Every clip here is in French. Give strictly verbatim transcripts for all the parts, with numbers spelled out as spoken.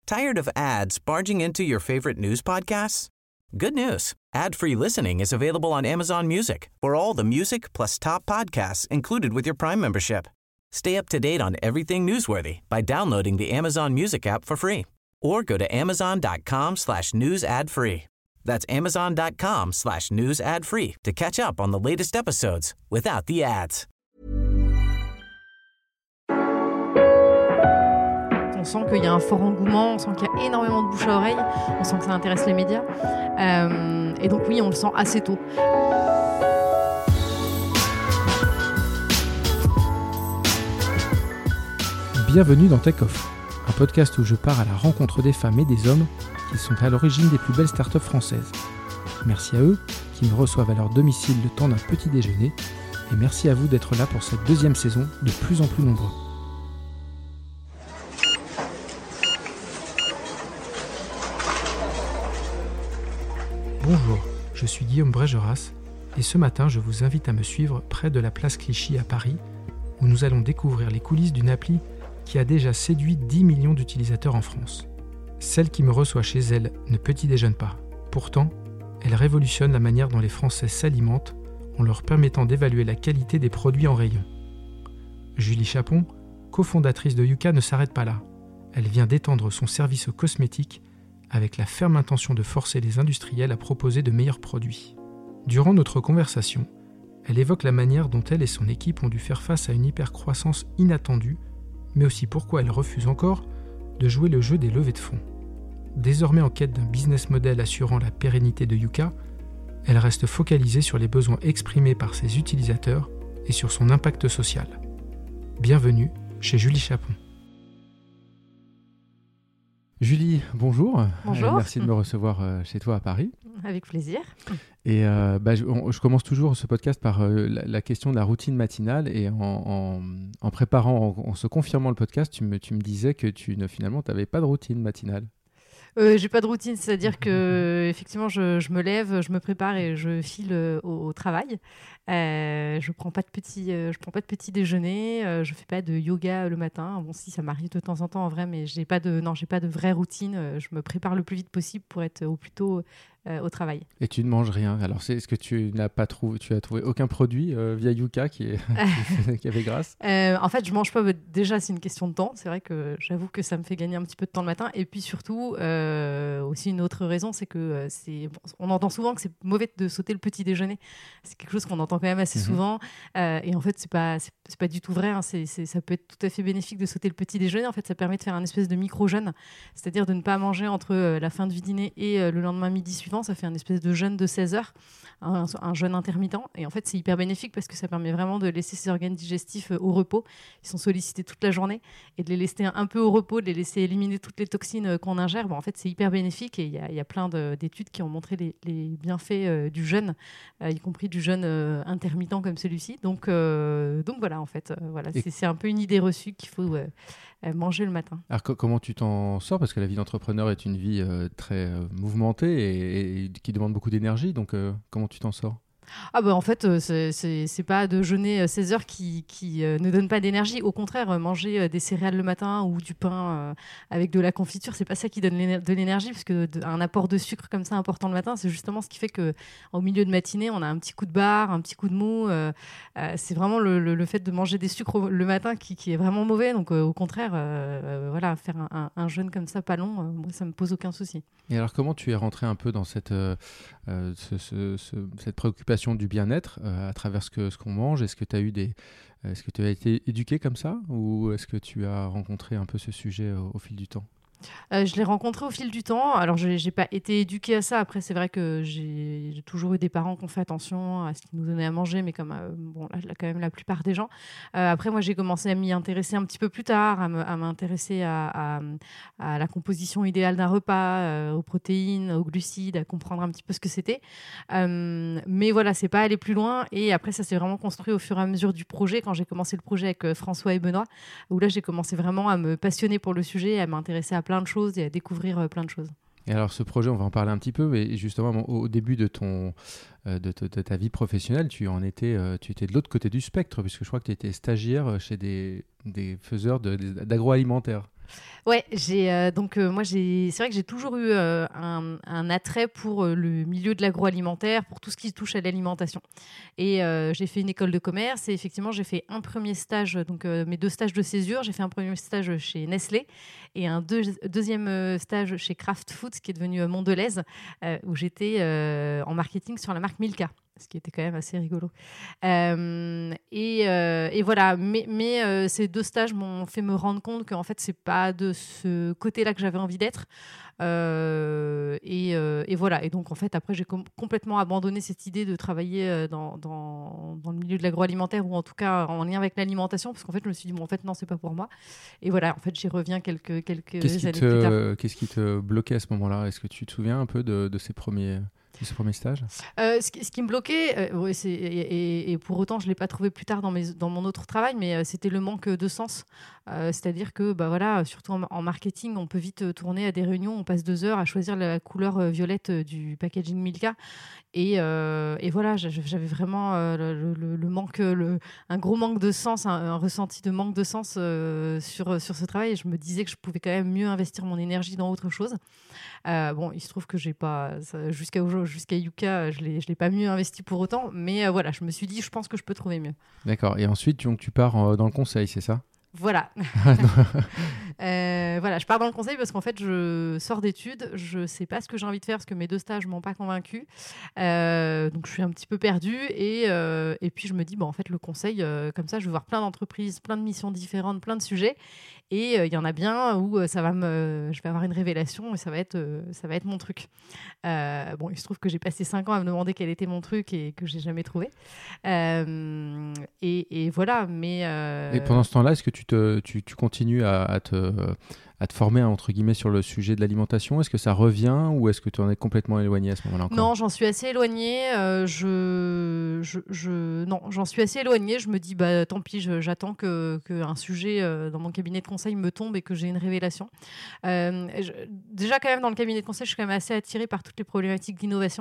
Tired of ads barging into your favorite news podcasts? Good news. Ad-free listening is available on Amazon Music for all the music plus top podcasts included with your Prime membership. Stay up to date on everything newsworthy by downloading the Amazon Music app for free or go to amazon.com slash news ad free. That's amazon.com slash news ad free to catch up on the latest episodes without the ads. On sent qu'il y a un fort engouement, on sent qu'il y a énormément de bouche à oreille, on sent que ça intéresse les médias. Euh, et donc oui, on le sent assez tôt. Bienvenue dans Tech Off, un podcast où je pars à la rencontre des femmes et des hommes qui sont à l'origine des plus belles startups françaises. Merci à eux qui me reçoivent à leur domicile le temps d'un petit déjeuner et merci à vous d'être là pour cette deuxième saison de plus en plus nombreux. Bonjour, je suis Guillaume Brégeras et ce matin je vous invite à me suivre près de la place Clichy à Paris où nous allons découvrir les coulisses d'une appli qui a déjà séduit dix millions d'utilisateurs en France. Celle qui me reçoit chez elle ne petit déjeune pas. Pourtant, elle révolutionne la manière dont les Français s'alimentent en leur permettant d'évaluer la qualité des produits en rayon. Julie Chapon, cofondatrice de Yuka, ne s'arrête pas là. Elle vient d'étendre son service aux cosmétiques avec la ferme intention de forcer les industriels à proposer de meilleurs produits. Durant notre conversation, elle évoque la manière dont elle et son équipe ont dû faire face à une hypercroissance inattendue, mais aussi pourquoi elle refuse encore de jouer le jeu des levées de fonds. Désormais en quête d'un business model assurant la pérennité de Yuka, elle reste focalisée sur les besoins exprimés par ses utilisateurs et sur son impact social. Bienvenue chez Julie Chapon. Julie, bonjour. Bonjour. Euh, merci de me recevoir euh, chez toi à Paris. Avec plaisir. Et euh, bah, je, on, je commence toujours ce podcast par euh, la, la question de la routine matinale. Et en, en, en préparant, en, en se confirmant le podcast, tu me, tu me disais que tu ne, finalement, tu n'avais pas de routine matinale. Euh, j'ai pas de routine, c'est-à-dire que effectivement, je, je me lève, je me prépare et je file euh, au, au travail. Euh, je prends pas de petit, euh, je prends pas de petit déjeuner. Euh, je fais pas de yoga le matin. Bon, si ça m'arrive de temps en temps en vrai, mais j'ai pas de, non, j'ai pas de vraie routine. Euh, je me prépare le plus vite possible pour être au plus tôt euh, au travail. Et tu ne manges rien. Alors, c'est, est-ce que tu n'as pas trouvé, tu as trouvé aucun produit euh, via Yuka qui, est, qui, qui avait grâce euh, En fait, je mange pas. Déjà, c'est une question de temps. C'est vrai que j'avoue que ça me fait gagner un petit peu de temps le matin. Et puis surtout. Euh, aussi une autre raison, c'est que euh, c'est, bon, on entend souvent que c'est mauvais de sauter le petit déjeuner. C'est quelque chose qu'on entend quand même assez mmh. souvent. Euh, et en fait, c'est pas, c'est, c'est pas du tout vrai. Hein. C'est, c'est, ça peut être tout à fait bénéfique de sauter le petit déjeuner. En fait, ça permet de faire un espèce de micro-jeûne, c'est-à-dire de ne pas manger entre euh, la fin du dîner et euh, le lendemain midi suivant. Ça fait un espèce de jeûne de seize heures, un, un jeûne intermittent. Et en fait, c'est hyper bénéfique parce que ça permet vraiment de laisser ses organes digestifs euh, au repos. Ils sont sollicités toute la journée et de les laisser un, un peu au repos, de les laisser éliminer toutes les toxines euh, qu'on ingère. Bon, en fait, c'est hyper bénéfique et il y, y a plein de, d'études qui ont montré les, les bienfaits euh, du jeûne, euh, y compris du jeûne euh, intermittent comme celui-ci. Donc, euh, donc voilà, en fait, euh, voilà, c'est, c'est un peu une idée reçue qu'il faut euh, euh, manger le matin. Alors co- comment tu t'en sors ? Parce que la vie d'entrepreneur est une vie euh, très euh, mouvementée et, et qui demande beaucoup d'énergie. Donc euh, comment tu t'en sors ? Ah bah en fait, euh, c'est, c'est, c'est pas de jeûner seize heures qui, qui euh, ne donne pas d'énergie. Au contraire, euh, manger euh, des céréales le matin ou du pain euh, avec de la confiture, c'est pas ça qui donne l'éner- de l'énergie, parce que de, un apport de sucre comme ça important le matin, c'est justement ce qui fait qu'au milieu de matinée, on a un petit coup de barre, un petit coup de mou. Euh, euh, c'est vraiment le, le, le fait de manger des sucres le matin qui, qui est vraiment mauvais. Donc euh, au contraire, euh, euh, voilà, faire un, un, un jeûne comme ça, pas long, euh, moi, ça me pose aucun souci. Et alors comment tu es rentré un peu dans cette, euh, ce, ce, ce, cette préoccupation du bien-être euh, à travers ce, que, ce qu'on mange ? Est-ce que tu as eu des, est-ce que tu as été éduqué comme ça ou est-ce que tu as rencontré un peu ce sujet au, au fil du temps ? Euh, je l'ai rencontré au fil du temps. Alors, je n'ai pas été éduquée à ça. Après, c'est vrai que j'ai, j'ai toujours eu des parents qui ont fait attention à ce qu'ils nous donnaient à manger, mais comme euh, bon, là, là, quand même la plupart des gens. Euh, après, moi, j'ai commencé à m'y intéresser un petit peu plus tard, à, me, à m'intéresser à, à, à la composition idéale d'un repas, euh, aux protéines, aux glucides, à comprendre un petit peu ce que c'était. Euh, mais voilà, c'est pas aller plus loin. Et après, ça s'est vraiment construit au fur et à mesure du projet. Quand j'ai commencé le projet avec euh, François et Benoît, où là, j'ai commencé vraiment à me passionner pour le sujet, à m'intéresser à plein de choses et à découvrir euh, plein de choses. Et alors ce projet, on va en parler un petit peu, mais justement au, au début de, ton, euh, de, de, de ta vie professionnelle, tu en étais, euh, tu étais de l'autre côté du spectre, puisque je crois que tu étais stagiaire chez des, des faiseurs de, des, d'agroalimentaire. Ouais, j'ai euh, donc euh, moi j'ai c'est vrai que j'ai toujours eu euh, un, un attrait pour euh, le milieu de l'agroalimentaire, pour tout ce qui touche à l'alimentation. Et euh, j'ai fait une école de commerce et effectivement j'ai fait un premier stage, donc euh, mes deux stages de césure. J'ai fait un premier stage chez Nestlé et un deux, deuxième euh, stage chez Kraft Foods, qui est devenu euh, Mondelez, euh, où j'étais euh, en marketing sur la marque Milka, ce qui était quand même assez rigolo. Euh, et, euh, et voilà, mais, mais euh, ces deux stages m'ont fait me rendre compte qu'en fait, c'est pas de ce côté-là que j'avais envie d'être. Euh, et, euh, et voilà, et donc en fait, après, j'ai com- complètement abandonné cette idée de travailler dans, dans, dans le milieu de l'agroalimentaire, ou en tout cas en lien avec l'alimentation, parce qu'en fait, je me suis dit, bon, en fait, non, c'est pas pour moi. Et voilà, en fait, j'y reviens quelques, quelques Qu'est-ce qui années te, plus tard. Qu'est-ce qui te bloquait à ce moment-là? Est-ce que tu te souviens un peu de, de ces premiers... de ce premier stage? euh, ce, qui, ce qui me bloquait, euh, ouais, c'est, et, et, et pour autant je ne l'ai pas trouvé plus tard dans, mes, dans mon autre travail, mais euh, c'était le manque de sens. Euh, c'est-à-dire que, bah, voilà, surtout en, en marketing, on peut vite tourner à des réunions, on passe deux heures à choisir la couleur euh, violette du packaging Milka. Et, euh, et voilà, j'avais vraiment euh, le, le, le manque, le, un gros manque de sens, un, un ressenti de manque de sens euh, sur, sur ce travail. Et je me disais que je pouvais quand même mieux investir mon énergie dans autre chose. Euh, bon, il se trouve que j'ai pas, ça, jusqu'à, jusqu'à Yuka, je l'ai, je l'ai pas mieux investi pour autant. Mais euh, voilà, je me suis dit, je pense que je peux trouver mieux. D'accord. Et ensuite, donc, tu pars euh, dans le conseil, c'est ça? Voilà. euh, voilà, je pars dans le conseil parce qu'en fait, je sors d'études, je sais pas ce que j'ai envie de faire parce que mes deux stages m'ont pas convaincue. Euh, donc, je suis un petit peu perdue et, euh, et puis je me dis, bon, en fait, le conseil, euh, comme ça, je vais voir plein d'entreprises, plein de missions différentes, plein de sujets. Et il euh, y en a bien où euh, ça va me, je vais avoir une révélation et ça va être, euh, ça va être mon truc. Euh, bon, il se trouve que j'ai passé cinq ans à me demander quel était mon truc et que j'ai jamais trouvé. Euh, et, et voilà, mais... Euh... Et pendant ce temps-là, est-ce que tu, te, tu, tu continues à, à, te, à te former, entre guillemets, sur le sujet de l'alimentation? Est-ce que ça revient ou est-ce que tu en es complètement éloigné à ce moment-là encore? Non, j'en suis assez éloignée. Euh, je, je, je, non, j'en suis assez éloignée. Je me dis, bah, tant pis, je, j'attends que, qu'un sujet euh, dans mon cabinet de conseil me tombe et que j'ai une révélation. Euh, je, déjà, quand même, dans le cabinet de conseil, je suis quand même assez attirée par toutes les problématiques d'innovation.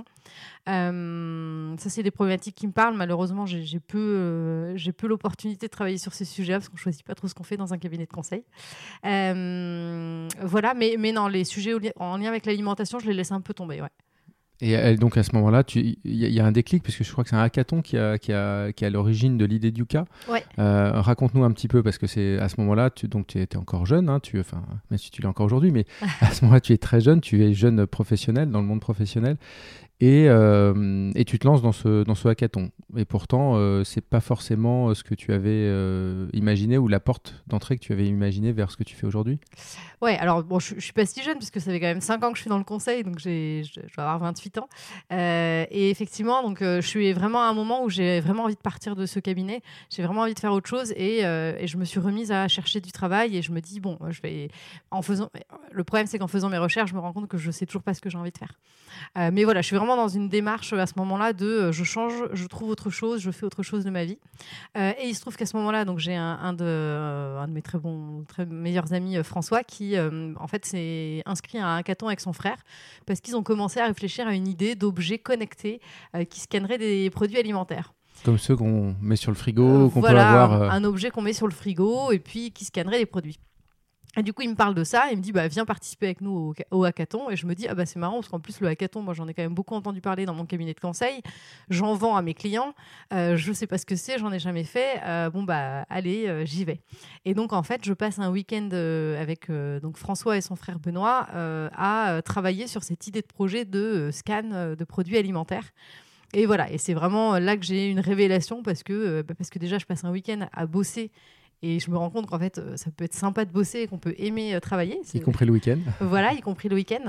Euh, ça, c'est des problématiques qui me parlent. Malheureusement, j'ai, j'ai, peu, euh, j'ai peu l'opportunité de travailler sur ces sujets parce qu'on ne choisit pas trop ce qu'on fait dans un cabinet de conseil. Euh, voilà, mais, mais non, les sujets en lien avec l'alimentation, je les laisse un peu tomber, ouais. Et donc à ce moment-là, il y, y a un déclic, parce que je crois que c'est un hackathon qui a, qui a, qui a l'origine de l'idée de Yuka. Ouais. Euh, raconte-nous un petit peu, parce que c'est à ce moment-là, tu es encore jeune, hein, tu, enfin, même si tu l'es encore aujourd'hui, mais à ce moment-là, tu es très jeune, tu es jeune professionnel, dans le monde professionnel. Et, euh, et tu te lances dans ce, dans ce hackathon. Et pourtant, euh, c'est pas forcément ce que tu avais euh, imaginé ou la porte d'entrée que tu avais imaginé vers ce que tu fais aujourd'hui. Ouais, alors bon, je, je suis pas si jeune puisque ça fait quand même cinq ans que je suis dans le conseil, donc j'ai, je, je vais avoir vingt-huit ans. Euh, et effectivement, donc euh, je suis vraiment à un moment où j'ai vraiment envie de partir de ce cabinet. J'ai vraiment envie de faire autre chose et, euh, et je me suis remise à chercher du travail et je me dis bon, je vais en faisant. Le problème, c'est qu'en faisant mes recherches, je me rends compte que je sais toujours pas ce que j'ai envie de faire. Euh, mais voilà, je suis vraiment dans une démarche à ce moment-là de euh, je change, je trouve autre chose, je fais autre chose de ma vie. Euh, et il se trouve qu'à ce moment-là, donc j'ai un, un, de, euh, un de mes très bons, très meilleurs amis, euh, François, qui euh, en fait s'est inscrit à un hackathon avec son frère parce qu'ils ont commencé à réfléchir à une idée d'objets connectés euh, qui scanneraient des produits alimentaires. Comme ceux qu'on met sur le frigo, euh, qu'on voilà, peut avoir... Euh... un objet qu'on met sur le frigo et puis qui scannerait les produits. Et du coup, il me parle de ça, il me dit bah, viens participer avec nous au, au hackathon. Et je me dis ah bah c'est marrant parce qu'en plus le hackathon, moi j'en ai quand même beaucoup entendu parler dans mon cabinet de conseil. J'en vends à mes clients, euh, je sais pas ce que c'est, j'en ai jamais fait. Euh, bon bah allez, euh, j'y vais. Et donc en fait, je passe un week-end euh, avec euh, donc François et son frère Benoît euh, à euh, travailler sur cette idée de projet de euh, scan euh, de produits alimentaires. Et voilà, et c'est vraiment là que j'ai une révélation parce que euh, bah, parce que déjà je passe un week-end à bosser. Et je me rends compte qu'en fait, ça peut être sympa de bosser et qu'on peut aimer euh, travailler. C'est... Y compris le week-end. Voilà, y compris le week-end.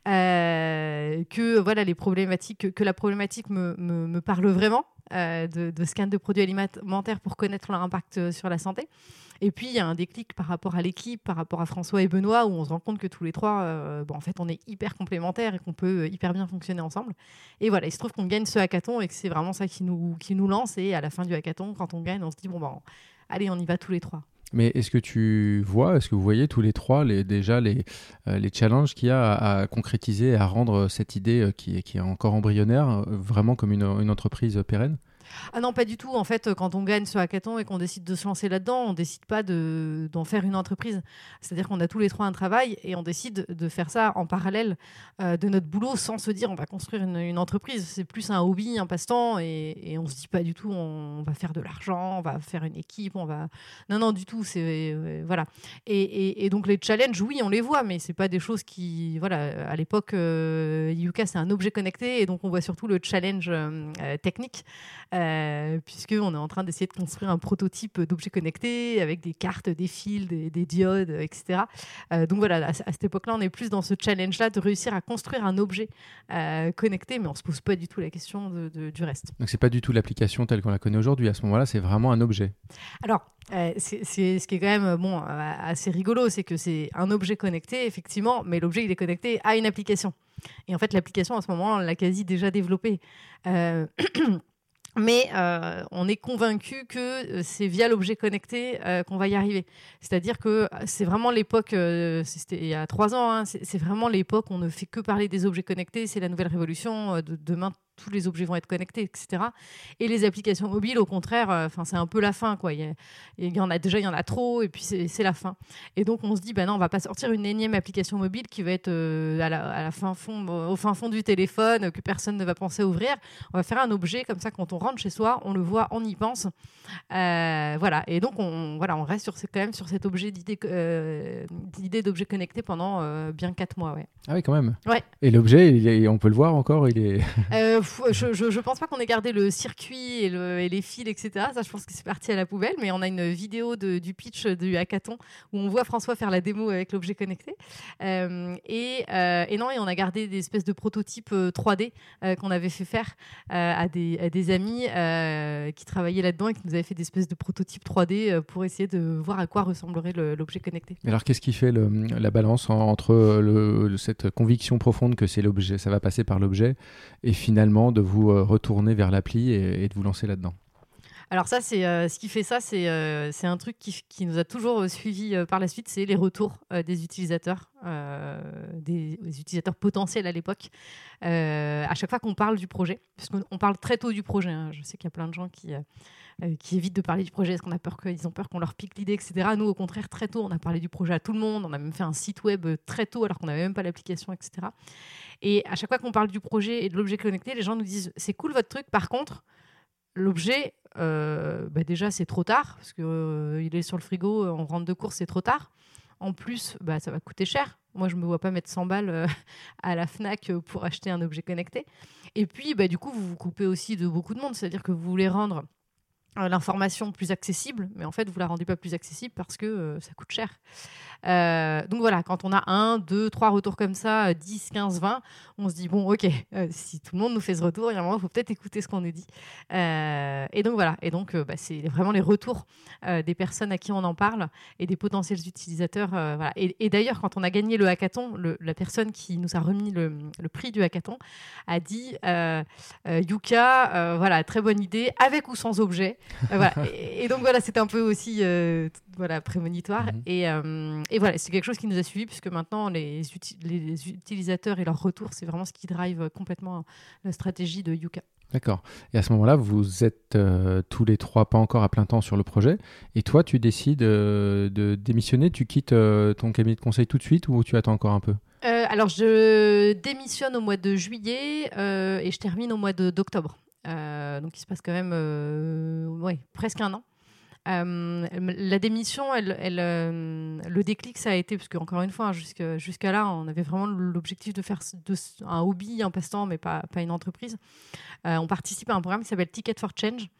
Euh, que, voilà, les problématiques, que, que la problématique me, me, me parle vraiment euh, de, de scan de produits alimentaires pour connaître leur impact sur la santé. Et puis, il y a un déclic par rapport à l'équipe, par rapport à François et Benoît, où on se rend compte que tous les trois, euh, bon, en fait, on est hyper complémentaires et qu'on peut hyper bien fonctionner ensemble. Et voilà, il se trouve qu'on gagne ce hackathon et que c'est vraiment ça qui nous, qui nous lance. Et à la fin du hackathon, quand on gagne, on se dit, bon, ben, allez, on y va tous les trois. Mais est-ce que tu vois, est-ce que vous voyez tous les trois les, déjà les, euh, les challenges qu'il y a à, à concrétiser et à rendre cette idée euh, qui, qui est encore embryonnaire euh, vraiment comme une, une entreprise pérenne ? Ah non, pas du tout. En fait, quand on gagne ce hackathon et qu'on décide de se lancer là-dedans, on décide pas de, d'en faire une entreprise. C'est-à-dire qu'on a tous les trois un travail et on décide de faire ça en parallèle euh, de notre boulot sans se dire on va construire une, une entreprise. C'est plus un hobby, un passe-temps et, et on se dit pas du tout on, on va faire de l'argent, on va faire une équipe, on va... Non, non, du tout. C'est, euh, voilà. Et, et, et donc les challenges, oui, on les voit, mais c'est pas des choses qui... Voilà, à l'époque, euh, Yuka, c'est un objet connecté et donc on voit surtout le challenge euh, technique. Euh, puisqu'on est en train d'essayer de construire un prototype d'objet connecté avec des cartes, des fils, des, des diodes, et cetera. Euh, donc voilà, à, à cette époque-là, on est plus dans ce challenge-là de réussir à construire un objet euh, connecté, mais on ne se pose pas du tout la question de, de, du reste. Donc, ce n'est pas du tout l'application telle qu'on la connaît aujourd'hui. À ce moment-là, c'est vraiment un objet. Alors, euh, c'est, c'est, ce qui est quand même bon, euh, assez rigolo, c'est que c'est un objet connecté, effectivement, mais l'objet, il est connecté à une application. Et en fait, l'application, à ce moment, on l'a quasi déjà développée. Euh, Mais euh, on est convaincu que c'est via l'objet connecté euh, qu'on va y arriver. C'est-à-dire que c'est vraiment l'époque, euh, c'était il y a trois ans, hein, c'est, c'est vraiment l'époque où on ne fait que parler des objets connectés. C'est la nouvelle révolution. Euh, de, demain, tous les objets vont être connectés, et cetera. Et les applications mobiles, au contraire, euh, c'est un peu la fin, quoi. Il y, a, il y en a déjà, il y en a trop, et puis c'est, c'est la fin. Et donc on se dit, bah non, on va pas sortir une énième application mobile qui va être euh, à, la, à la fin fond, au fin fond du téléphone, que personne ne va penser à ouvrir. On va faire un objet comme ça, quand on rentre chez soi, on le voit, on y pense. Euh, voilà. Et donc on, voilà, on reste sur, quand même sur cet objet d'idée, euh, d'idée d'objet connecté pendant euh, bien quatre mois. Ouais. Ah oui, quand même. Ouais. Et l'objet, il est, on peut le voir encore, il est... euh, je, je, je pense pas qu'on ait gardé le circuit et, le, et les fils, et cetera. Ça, je pense que c'est parti à la poubelle. Mais on a une vidéo de, du pitch du hackathon où on voit François faire la démo avec l'objet connecté. Euh, et, euh, et non, et on a gardé des espèces de prototypes trois D euh, qu'on avait fait faire euh, à, des, à des amis euh, qui travaillaient là-dedans et qui nous avaient fait des espèces de prototypes trois D euh, pour essayer de voir à quoi ressemblerait le, l'objet connecté. Alors, qu'est-ce qui fait le, la balance entre le, cette conviction profonde que c'est l'objet, ça va passer par l'objet, et finalement de vous retourner vers l'appli et, et de vous lancer là-dedans? Alors ça, c'est euh, ce qui fait ça, c'est euh, c'est un truc qui, qui nous a toujours euh, suivi euh, par la suite, c'est les retours euh, des utilisateurs, euh, des, des utilisateurs potentiels à l'époque. Euh, à chaque fois qu'on parle du projet, parce qu'on parle très tôt du projet, hein. Je sais qu'il y a plein de gens qui euh, qui évitent de parler du projet parce qu'on a peur qu'ils ont peur qu'on leur pique l'idée, et cetera. Nous, au contraire, très tôt, on a parlé du projet à tout le monde. On a même fait un site web très tôt alors qu'on n'avait même pas l'application, et cetera. Et à chaque fois qu'on parle du projet et de l'objet connecté, les gens nous disent c'est cool votre truc, par contre l'objet, euh, bah déjà, c'est trop tard, parce qu'il euh, est sur le frigo, on rentre de course, c'est trop tard. En plus, bah, ça va coûter cher. Moi, je ne me vois pas mettre cent balles euh, à la Fnac pour acheter un objet connecté. Et puis, bah, du coup, vous vous coupez aussi de beaucoup de monde, c'est-à-dire que vous voulez rendre euh, l'information plus accessible, mais en fait, vous ne la rendez pas plus accessible parce que euh, ça coûte cher. Euh, donc voilà, quand on a un, deux, trois retours comme ça, dix, quinze, vingt, on se dit bon ok, euh, si tout le monde nous fait ce retour, il y a un moment il faut peut-être écouter ce qu'on nous dit. Euh, et donc voilà, et donc euh, bah, c'est vraiment les retours euh, des personnes à qui on en parle et des potentiels utilisateurs. Euh, voilà. et, et d'ailleurs, quand on a gagné le hackathon, le, la personne qui nous a remis le, le prix du hackathon a dit euh, euh, Yuka, euh, voilà, très bonne idée, avec ou sans objet. Euh, voilà. et, et donc voilà, c'était un peu aussi euh, voilà, prémonitoire. Mmh. Et, euh, et voilà, c'est quelque chose qui nous a suivis, puisque maintenant, les, uti- les utilisateurs et leurs retours, c'est vraiment ce qui drive complètement la stratégie de Yuka. D'accord. Et à ce moment-là, vous êtes euh, tous les trois pas encore à plein temps sur le projet. Et toi, tu décides euh, de démissionner, tu quittes euh, ton cabinet de conseil tout de suite ou tu attends encore un peu ? euh, Alors, je démissionne au mois de juillet euh, et je termine au mois de, d'octobre. Euh, donc, il se passe quand même euh, ouais, presque un an. Euh, la démission, elle, elle, euh, le déclic, ça a été, parce qu'encore une fois, hein, jusqu'à, jusqu'à là, on avait vraiment l'objectif de faire de, un hobby, un passe-temps, mais pas, pas une entreprise. Euh, on participe à un programme qui s'appelle Ticket for Change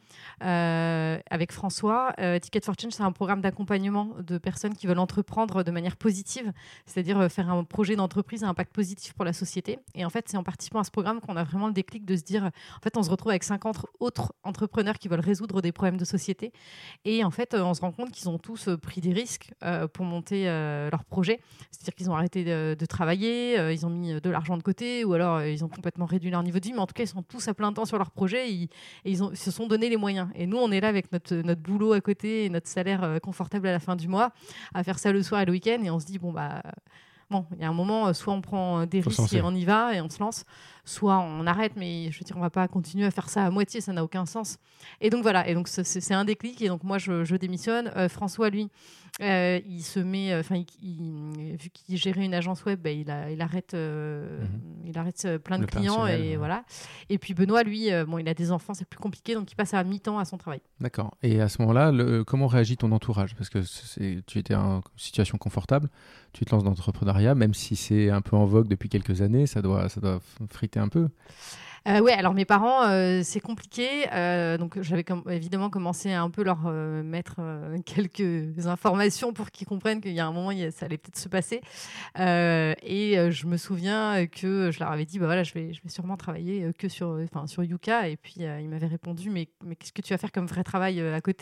euh, avec François. Euh, Ticket for Change, c'est un programme d'accompagnement de personnes qui veulent entreprendre de manière positive, c'est-à-dire faire un projet d'entreprise à impact positif pour la société. Et en fait, c'est en participant à ce programme qu'on a vraiment le déclic de se dire, en fait, on se retrouve avec cinquante autres entrepreneurs qui veulent résoudre des problèmes de société. Et en fait, on se rend compte qu'ils ont tous pris des risques euh, pour monter euh, leur projet. C'est-à-dire qu'ils ont arrêté de, de travailler, euh, ils ont mis de l'argent de côté, ou alors euh, ils ont complètement réduit leur niveau de vie. Mais en tout cas, ils sont tous à plein temps sur leur projet et ils, et ils, ont, ils se sont donné les moyens. Et nous, on est là avec notre, notre boulot à côté et notre salaire euh, confortable à la fin du mois, à faire ça le soir et le week-end. Et on se dit, bon, bah... bon, il y a un moment, soit on prend des Faut risques et on y va et on se lance, soit on arrête, mais je veux dire, on va pas continuer à faire ça à moitié, ça n'a aucun sens. Et donc voilà, et donc c'est, c'est un déclic, et donc moi je, je démissionne. Euh, François, lui, euh, il se met, enfin, il, il, vu qu'il gérait une agence web, bah, il, a, il arrête, euh, mm-hmm. il arrête plein de Le clients et ouais. voilà. Et puis Benoît, lui, euh, bon, il a des enfants, c'est plus compliqué, donc il passe à mi-temps à son travail. D'accord. Et à ce moment-là, le, comment réagit ton entourage ? Parce que c'est, tu étais en situation confortable, tu te lances dans l'entrepreneuriat, même si c'est un peu en vogue depuis quelques années, ça doit, ça doit friter un peu. Euh, ouais, alors mes parents, euh, c'est compliqué. Euh, donc j'avais com- évidemment commencé à un peu leur euh, mettre euh, quelques informations pour qu'ils comprennent qu'il y a un moment, ça allait peut-être se passer. Euh, et euh, je me souviens que je leur avais dit, bah voilà, je vais, je vais sûrement travailler que sur, enfin sur Yuka. Et puis euh, ils m'avaient répondu, mais, mais qu'est-ce que tu vas faire comme vrai travail euh, à côté ?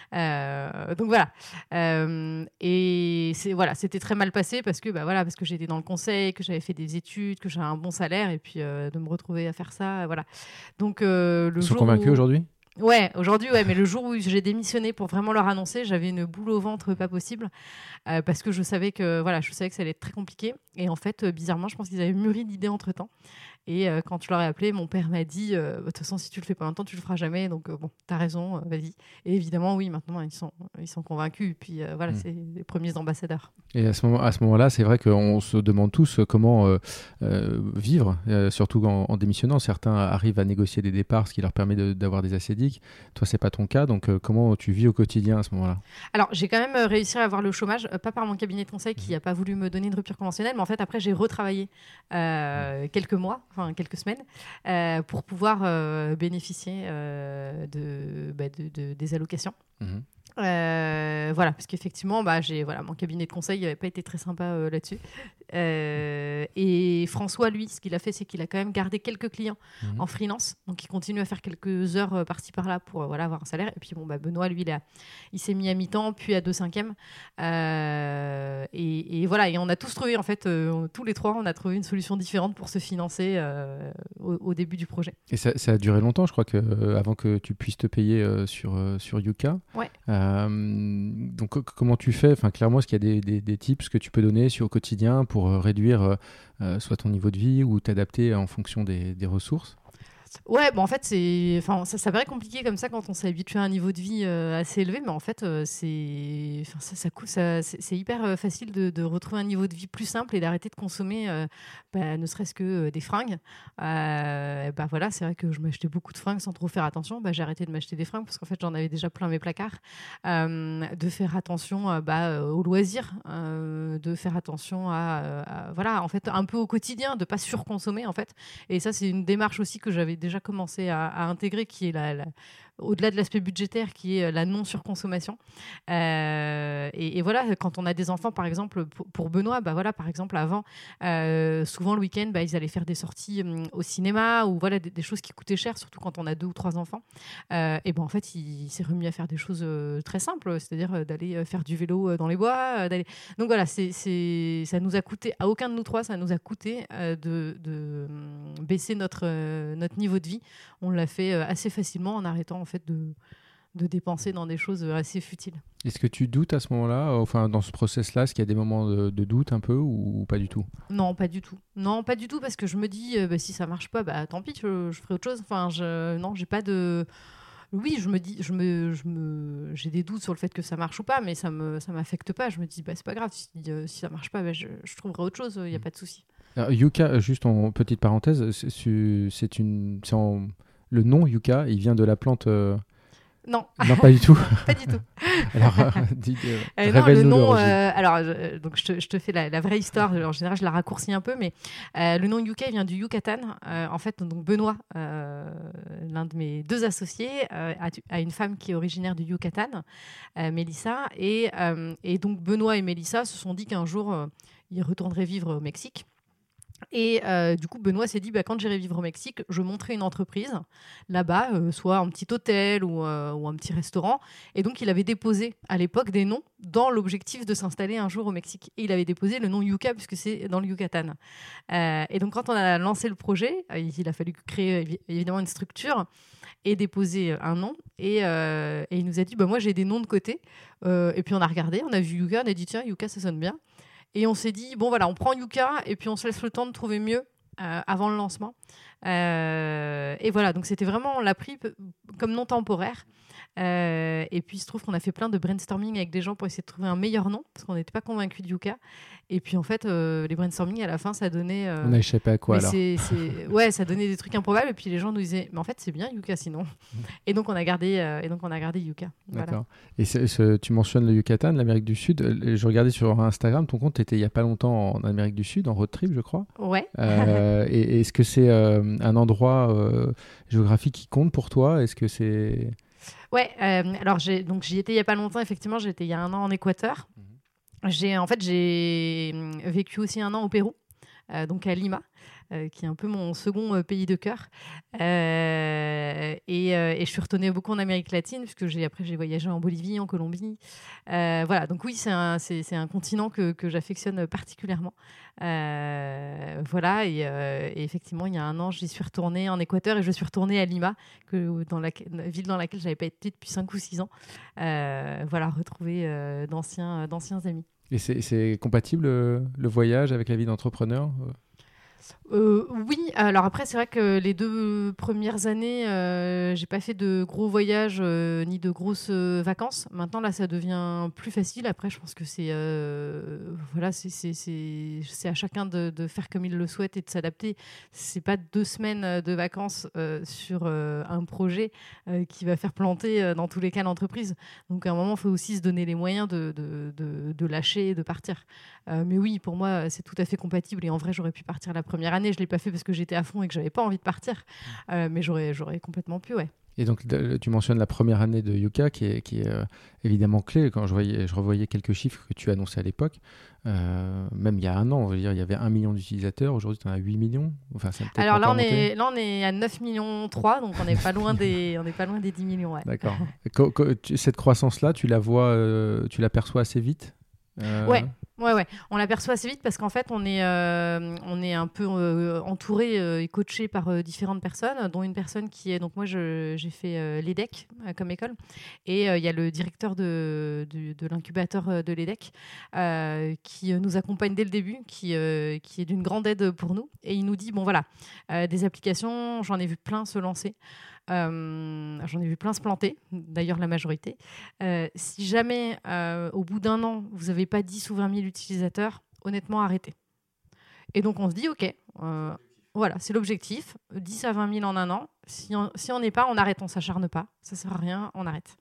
Euh, donc voilà. Euh, et c'est, voilà, c'était très mal passé parce que, bah voilà, parce que j'étais dans le conseil, que j'avais fait des études, que j'avais un bon salaire, et puis euh, de me retrouver à faire ça, voilà. Donc euh, le Ils jour sont convaincus où... aujourd'hui ? Ouais, aujourd'hui, ouais, mais le jour où j'ai démissionné pour vraiment leur annoncer, j'avais une boule au ventre pas possible, euh, parce que je savais que, voilà, je savais que ça allait être très compliqué. Et en fait, euh, bizarrement, je pense qu'ils avaient mûri l'idée entre-temps. Et euh, quand je leur ai appelé, mon père m'a dit, euh, de toute façon, si tu le fais pas maintenant, tu le feras jamais. Donc euh, bon, t'as raison, euh, vas-y. Et évidemment, oui, maintenant ils sont, ils sont convaincus. Et puis euh, voilà, mmh. c'est les premiers ambassadeurs. Et à ce moment, à ce moment-là, c'est vrai qu'on se demande tous comment euh, euh, vivre, euh, surtout en, en démissionnant. Certains arrivent à négocier des départs, ce qui leur permet de, d'avoir des assédiques. Toi, c'est pas ton cas. Donc, euh, comment tu vis au quotidien à ce moment-là ? Alors, j'ai quand même réussi à avoir le chômage, euh, pas par mon cabinet de conseil qui n'a pas voulu me donner une rupture conventionnelle, mais en fait, après, j'ai retravaillé euh, quelques mois, enfin quelques semaines, euh, pour pouvoir euh, bénéficier euh, de, bah, de, de, des allocations. Mmh. Euh, voilà, parce qu'effectivement, bah, j'ai, voilà, mon cabinet de conseil n'avait pas été très sympa euh, là-dessus. Euh, et François, lui, ce qu'il a fait, c'est qu'il a quand même gardé quelques clients mmh. en freelance. Donc, il continue à faire quelques heures euh, par-ci par-là pour euh, voilà, avoir un salaire. Et puis, bon, bah, Benoît, lui, il, a, il s'est mis à mi-temps, puis à deux cinquièmes. Euh, et, et voilà, et on a tous trouvé, en fait, euh, tous les trois, on a trouvé une solution différente pour se financer euh, au, au début du projet. Et ça, ça a duré longtemps, je crois, que, euh, avant que tu puisses te payer euh, sur, euh, sur Yuka. Ouais. Euh, donc, c- comment tu fais ? Enfin, clairement, est-ce qu'il y a des, des, des tips que tu peux donner sur, au quotidien pour euh, réduire euh, soit ton niveau de vie ou t'adapter en fonction des, des ressources ? Ouais, bon, en fait, c'est, enfin, ça, ça paraît compliqué comme ça quand on s'est habitué à un niveau de vie euh, assez élevé, mais en fait, euh, c'est, enfin, ça, ça, ça, c'est, c'est hyper euh, facile de, de retrouver un niveau de vie plus simple et d'arrêter de consommer, euh, bah, ne serait-ce que euh, des fringues. Euh, bah voilà, c'est vrai que je m'achetais beaucoup de fringues sans trop faire attention. Bah, j'ai arrêté de m'acheter des fringues parce qu'en fait, j'en avais déjà plein mes placards. Euh, de faire attention euh, bah, aux loisirs, euh, de faire attention à, à, voilà, en fait, un peu au quotidien, de pas surconsommer en fait. Et ça, c'est une démarche aussi que j'avais déjà commencé à, à intégrer, qui est la, la, au-delà de l'aspect budgétaire, qui est la non-surconsommation. Euh, et, et voilà, quand on a des enfants, par exemple, pour, pour Benoît, bah voilà, par exemple, avant, euh, souvent le week-end, bah, ils allaient faire des sorties euh, au cinéma, ou voilà, des, des choses qui coûtaient cher, surtout quand on a deux ou trois enfants. Euh, et ben en fait, il, il s'est remis à faire des choses euh, très simples, c'est-à-dire euh, d'aller faire du vélo dans les bois. Euh, d'aller... Donc voilà, c'est, c'est, ça nous a coûté, à aucun de nous trois, ça nous a coûté euh, de, de euh, baisser notre, euh, notre niveau de vie. On l'a fait euh, assez facilement en arrêtant en fait de, de dépenser dans des choses assez futiles. Est-ce que tu doutes à ce moment-là, enfin dans ce process-là, est-ce qu'il y a des moments de, de doute un peu ou, ou pas du tout ? Non, pas du tout. Non, pas du tout, parce que je me dis, euh, bah, si ça marche pas, bah tant pis, je, je ferai autre chose. Enfin, je, non, j'ai pas de. Oui, je me dis, je me, je me, j'ai des doutes sur le fait que ça marche ou pas, mais ça me, ça m'affecte pas. Je me dis, bah c'est pas grave, si, euh, si ça marche pas, bah, je, je trouverai autre chose. Il y a pas de souci. Alors, Yuka, juste en petite parenthèse, c'est, c'est une, c'est en, le nom Yuka, il vient de la plante. Euh... Non. Non, pas du tout. Pas du tout. Alors, euh, dis, euh, euh, non, le nom. Euh, alors, je, donc je te, je te fais la, la vraie histoire. En général, je la raccourcis un peu, mais euh, le nom Yuka il vient du Yucatan. Euh, en fait, donc Benoît, euh, l'un de mes deux associés, euh, a, a une femme qui est originaire du Yucatan, euh, Mélissa, et, euh, et donc Benoît et Mélissa se sont dit qu'un jour euh, ils retourneraient vivre au Mexique. Et euh, du coup, Benoît s'est dit, bah, quand j'irai vivre au Mexique, je monterai une entreprise là-bas, euh, soit un petit hôtel ou, euh, ou un petit restaurant. Et donc, il avait déposé à l'époque des noms dans l'objectif de s'installer un jour au Mexique. Et il avait déposé le nom Yuka, puisque c'est dans le Yucatan. Euh, et donc, quand on a lancé le projet, euh, il a fallu créer évidemment une structure et déposer un nom. Et, euh, et il nous a dit, bah, moi, j'ai des noms de côté. Euh, et puis, on a regardé, on a vu Yuka, on a dit, tiens, Yuka, ça sonne bien. Et on s'est dit, bon voilà, on prend Yuka et puis on se laisse le temps de trouver mieux euh, avant le lancement. Euh, et voilà, donc c'était vraiment l'appli p- comme nom temporaire. Euh, et puis il se trouve qu'on a fait plein de brainstorming avec des gens pour essayer de trouver un meilleur nom parce qu'on n'était pas convaincus de Yuka. Et puis en fait, euh, les brainstorming à la fin, ça donnait. Euh, On a échappé à quoi alors c'est, c'est... Ouais, ça donnait des trucs improbables. Et puis les gens nous disaient, mais en fait, c'est bien Yuka sinon. Et donc on a gardé, euh, et donc on a gardé Yuka. Voilà. D'accord. Et c'est, c'est, tu mentionnes le Yucatan, l'Amérique du Sud. Euh, Je regardais sur Instagram, ton compte était il n'y a pas longtemps en Amérique du Sud, en road trip, je crois. Ouais. Euh, et, et est-ce que c'est euh, un endroit euh, géographique qui compte pour toi ? Est-ce que c'est... Ouais, euh, alors j'ai, donc j'y étais il n'y a pas longtemps, effectivement, j'étais il y a un an en Équateur. Mmh. J'ai, en fait, j'ai vécu aussi un an au Pérou, euh, donc à Lima, euh, qui est un peu mon second euh, pays de cœur. Euh, et, euh, et je suis retournée beaucoup en Amérique latine, puisque j'ai, après j'ai voyagé en Bolivie, en Colombie. Euh, voilà, donc oui, c'est un, c'est, c'est un continent que, que j'affectionne particulièrement. Euh, voilà, et, euh, et effectivement, il y a un an, j'y suis retournée en Équateur et je suis retournée à Lima, que, dans la, la ville dans laquelle je n'avais pas été depuis cinq ou six ans. Euh, voilà, retrouver euh, d'anciens, d'anciens amis. Et c'est, c'est compatible le, le voyage avec la vie d'entrepreneur ? Euh, oui, alors après c'est vrai que les deux premières années, euh, j'ai pas fait de gros voyages euh, ni de grosses euh, vacances. Maintenant là, ça devient plus facile. Après, je pense que c'est euh, voilà, c'est, c'est, c'est, c'est à chacun de, de faire comme il le souhaite et de s'adapter. C'est pas deux semaines de vacances euh, sur euh, un projet euh, qui va faire planter euh, dans tous les cas l'entreprise. Donc à un moment, il faut aussi se donner les moyens de, de, de, de lâcher et de partir. Euh, mais oui, pour moi, c'est tout à fait compatible. Et en vrai, j'aurais pu partir la première année. Je l'ai pas fait parce que j'étais à fond et que j'avais pas envie de partir. Euh, mais j'aurais, j'aurais complètement pu, ouais. Et donc, tu mentionnes la première année de Yuka qui est, qui est euh, évidemment clé. Quand je, voyais, je revoyais quelques chiffres que tu annonçais à l'époque, euh, même il y a un an, on veut dire, il y avait un million d'utilisateurs. Aujourd'hui, tu en as huit millions. Enfin, ça Alors là on, est, là, on est à neuf virgule trois millions, donc on n'est pas, loin des, on n'est pas loin des dix millions. Ouais. D'accord. Co- co- tu, cette croissance-là, tu la vois, euh, tu l'aperçois assez vite euh... Ouais. Ouais, ouais, on l'aperçoit assez vite parce qu'en fait, on est, euh, on est un peu euh, entouré euh, et coaché par euh, différentes personnes, dont une personne qui est. Donc, moi, je, j'ai fait euh, l'E D E C euh, comme école. Et il euh, y a le directeur de, de, de l'incubateur de l'E D E C euh, qui nous accompagne dès le début, qui, euh, qui est d'une grande aide pour nous. Et il nous dit bon, voilà, euh, des applications, j'en ai vu plein se lancer. Euh, j'en ai vu plein se planter, d'ailleurs la majorité. Euh, si jamais, euh, au bout d'un an, vous n'avez pas dix ou vingt mille utilisateurs, honnêtement, arrêtez. Et donc, on se dit, OK, euh, voilà, c'est l'objectif, dix à vingt mille en un an. Si on si n'est pas, on arrête, on ne s'acharne pas. Ça ne sert à rien, on arrête.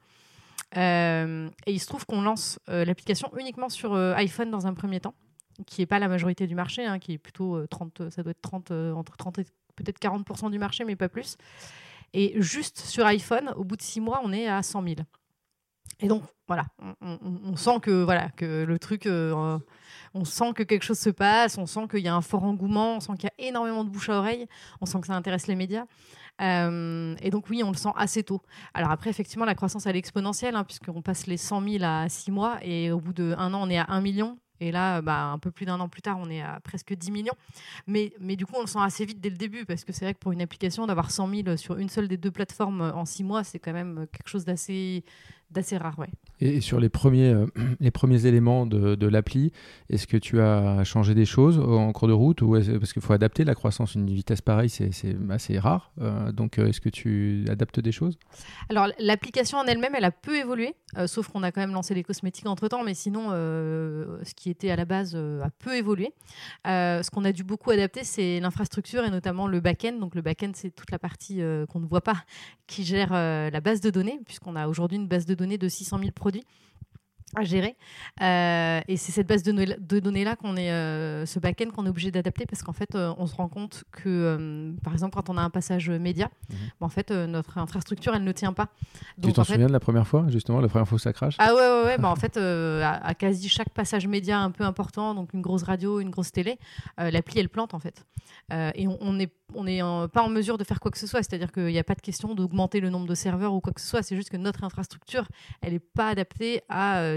Euh, et il se trouve qu'on lance euh, l'application uniquement sur euh, iPhone dans un premier temps, qui n'est pas la majorité du marché, hein, qui est plutôt euh, trente, ça doit être trente, euh, entre trente et peut-être quarante pour cent du marché, mais pas plus. Et juste sur iPhone, au bout de six mois, on est à cent mille. Et donc, voilà, on, on, on sent que, voilà, que le truc, euh, on sent que quelque chose se passe, on sent qu'il y a un fort engouement, on sent qu'il y a énormément de bouche à oreille, on sent que ça intéresse les médias. Euh, et donc, oui, on le sent assez tôt. Alors après, effectivement, la croissance, elle est exponentielle, hein, puisqu'on passe les cent mille à six mois, et au bout d'un an, on est à un million. Et là, bah, un peu plus d'un an plus tard, on est à presque dix millions. Mais, mais du coup, on le sent assez vite dès le début, parce que c'est vrai que pour une application, d'avoir cent mille sur une seule des deux plateformes en six mois, c'est quand même quelque chose d'assez, d'assez rare. Ouais. Et sur les premiers, euh, les premiers éléments de, de l'appli, est-ce que tu as changé des choses en cours de route ou est-ce, parce qu'il faut adapter la croissance, une vitesse pareille, c'est, c'est assez rare. Euh, donc, est-ce que tu adaptes des choses ? Alors, l'application en elle-même, elle a peu évolué, euh, sauf qu'on a quand même lancé les cosmétiques entre-temps, mais sinon, euh, ce qui était à la base euh, a peu évolué. Euh, ce qu'on a dû beaucoup adapter, c'est l'infrastructure et notamment le back-end. Donc, le back-end, c'est toute la partie euh, qu'on ne voit pas qui gère euh, la base de données, puisqu'on a aujourd'hui une base de données de six cent mille produits à gérer. Euh, et c'est cette base de, no- de données-là, qu'on est, euh, ce back-end qu'on est obligé d'adapter parce qu'en fait, euh, on se rend compte que, euh, par exemple, quand on a un passage média, mmh. bah, en fait, euh, notre infrastructure, elle ne tient pas. Donc, tu t'en souviens fait... de la première fois, justement, la première fois où ça crache ? Ah ouais, ouais, ouais. bah, en fait, euh, à, à quasi chaque passage média un peu important, donc une grosse radio, une grosse télé, euh, l'appli, elle plante, en fait. Euh, et on n'est on est en, pas en mesure de faire quoi que ce soit, c'est-à-dire qu'il n'y a pas de question d'augmenter le nombre de serveurs ou quoi que ce soit, c'est juste que notre infrastructure, elle n'est pas adaptée à euh,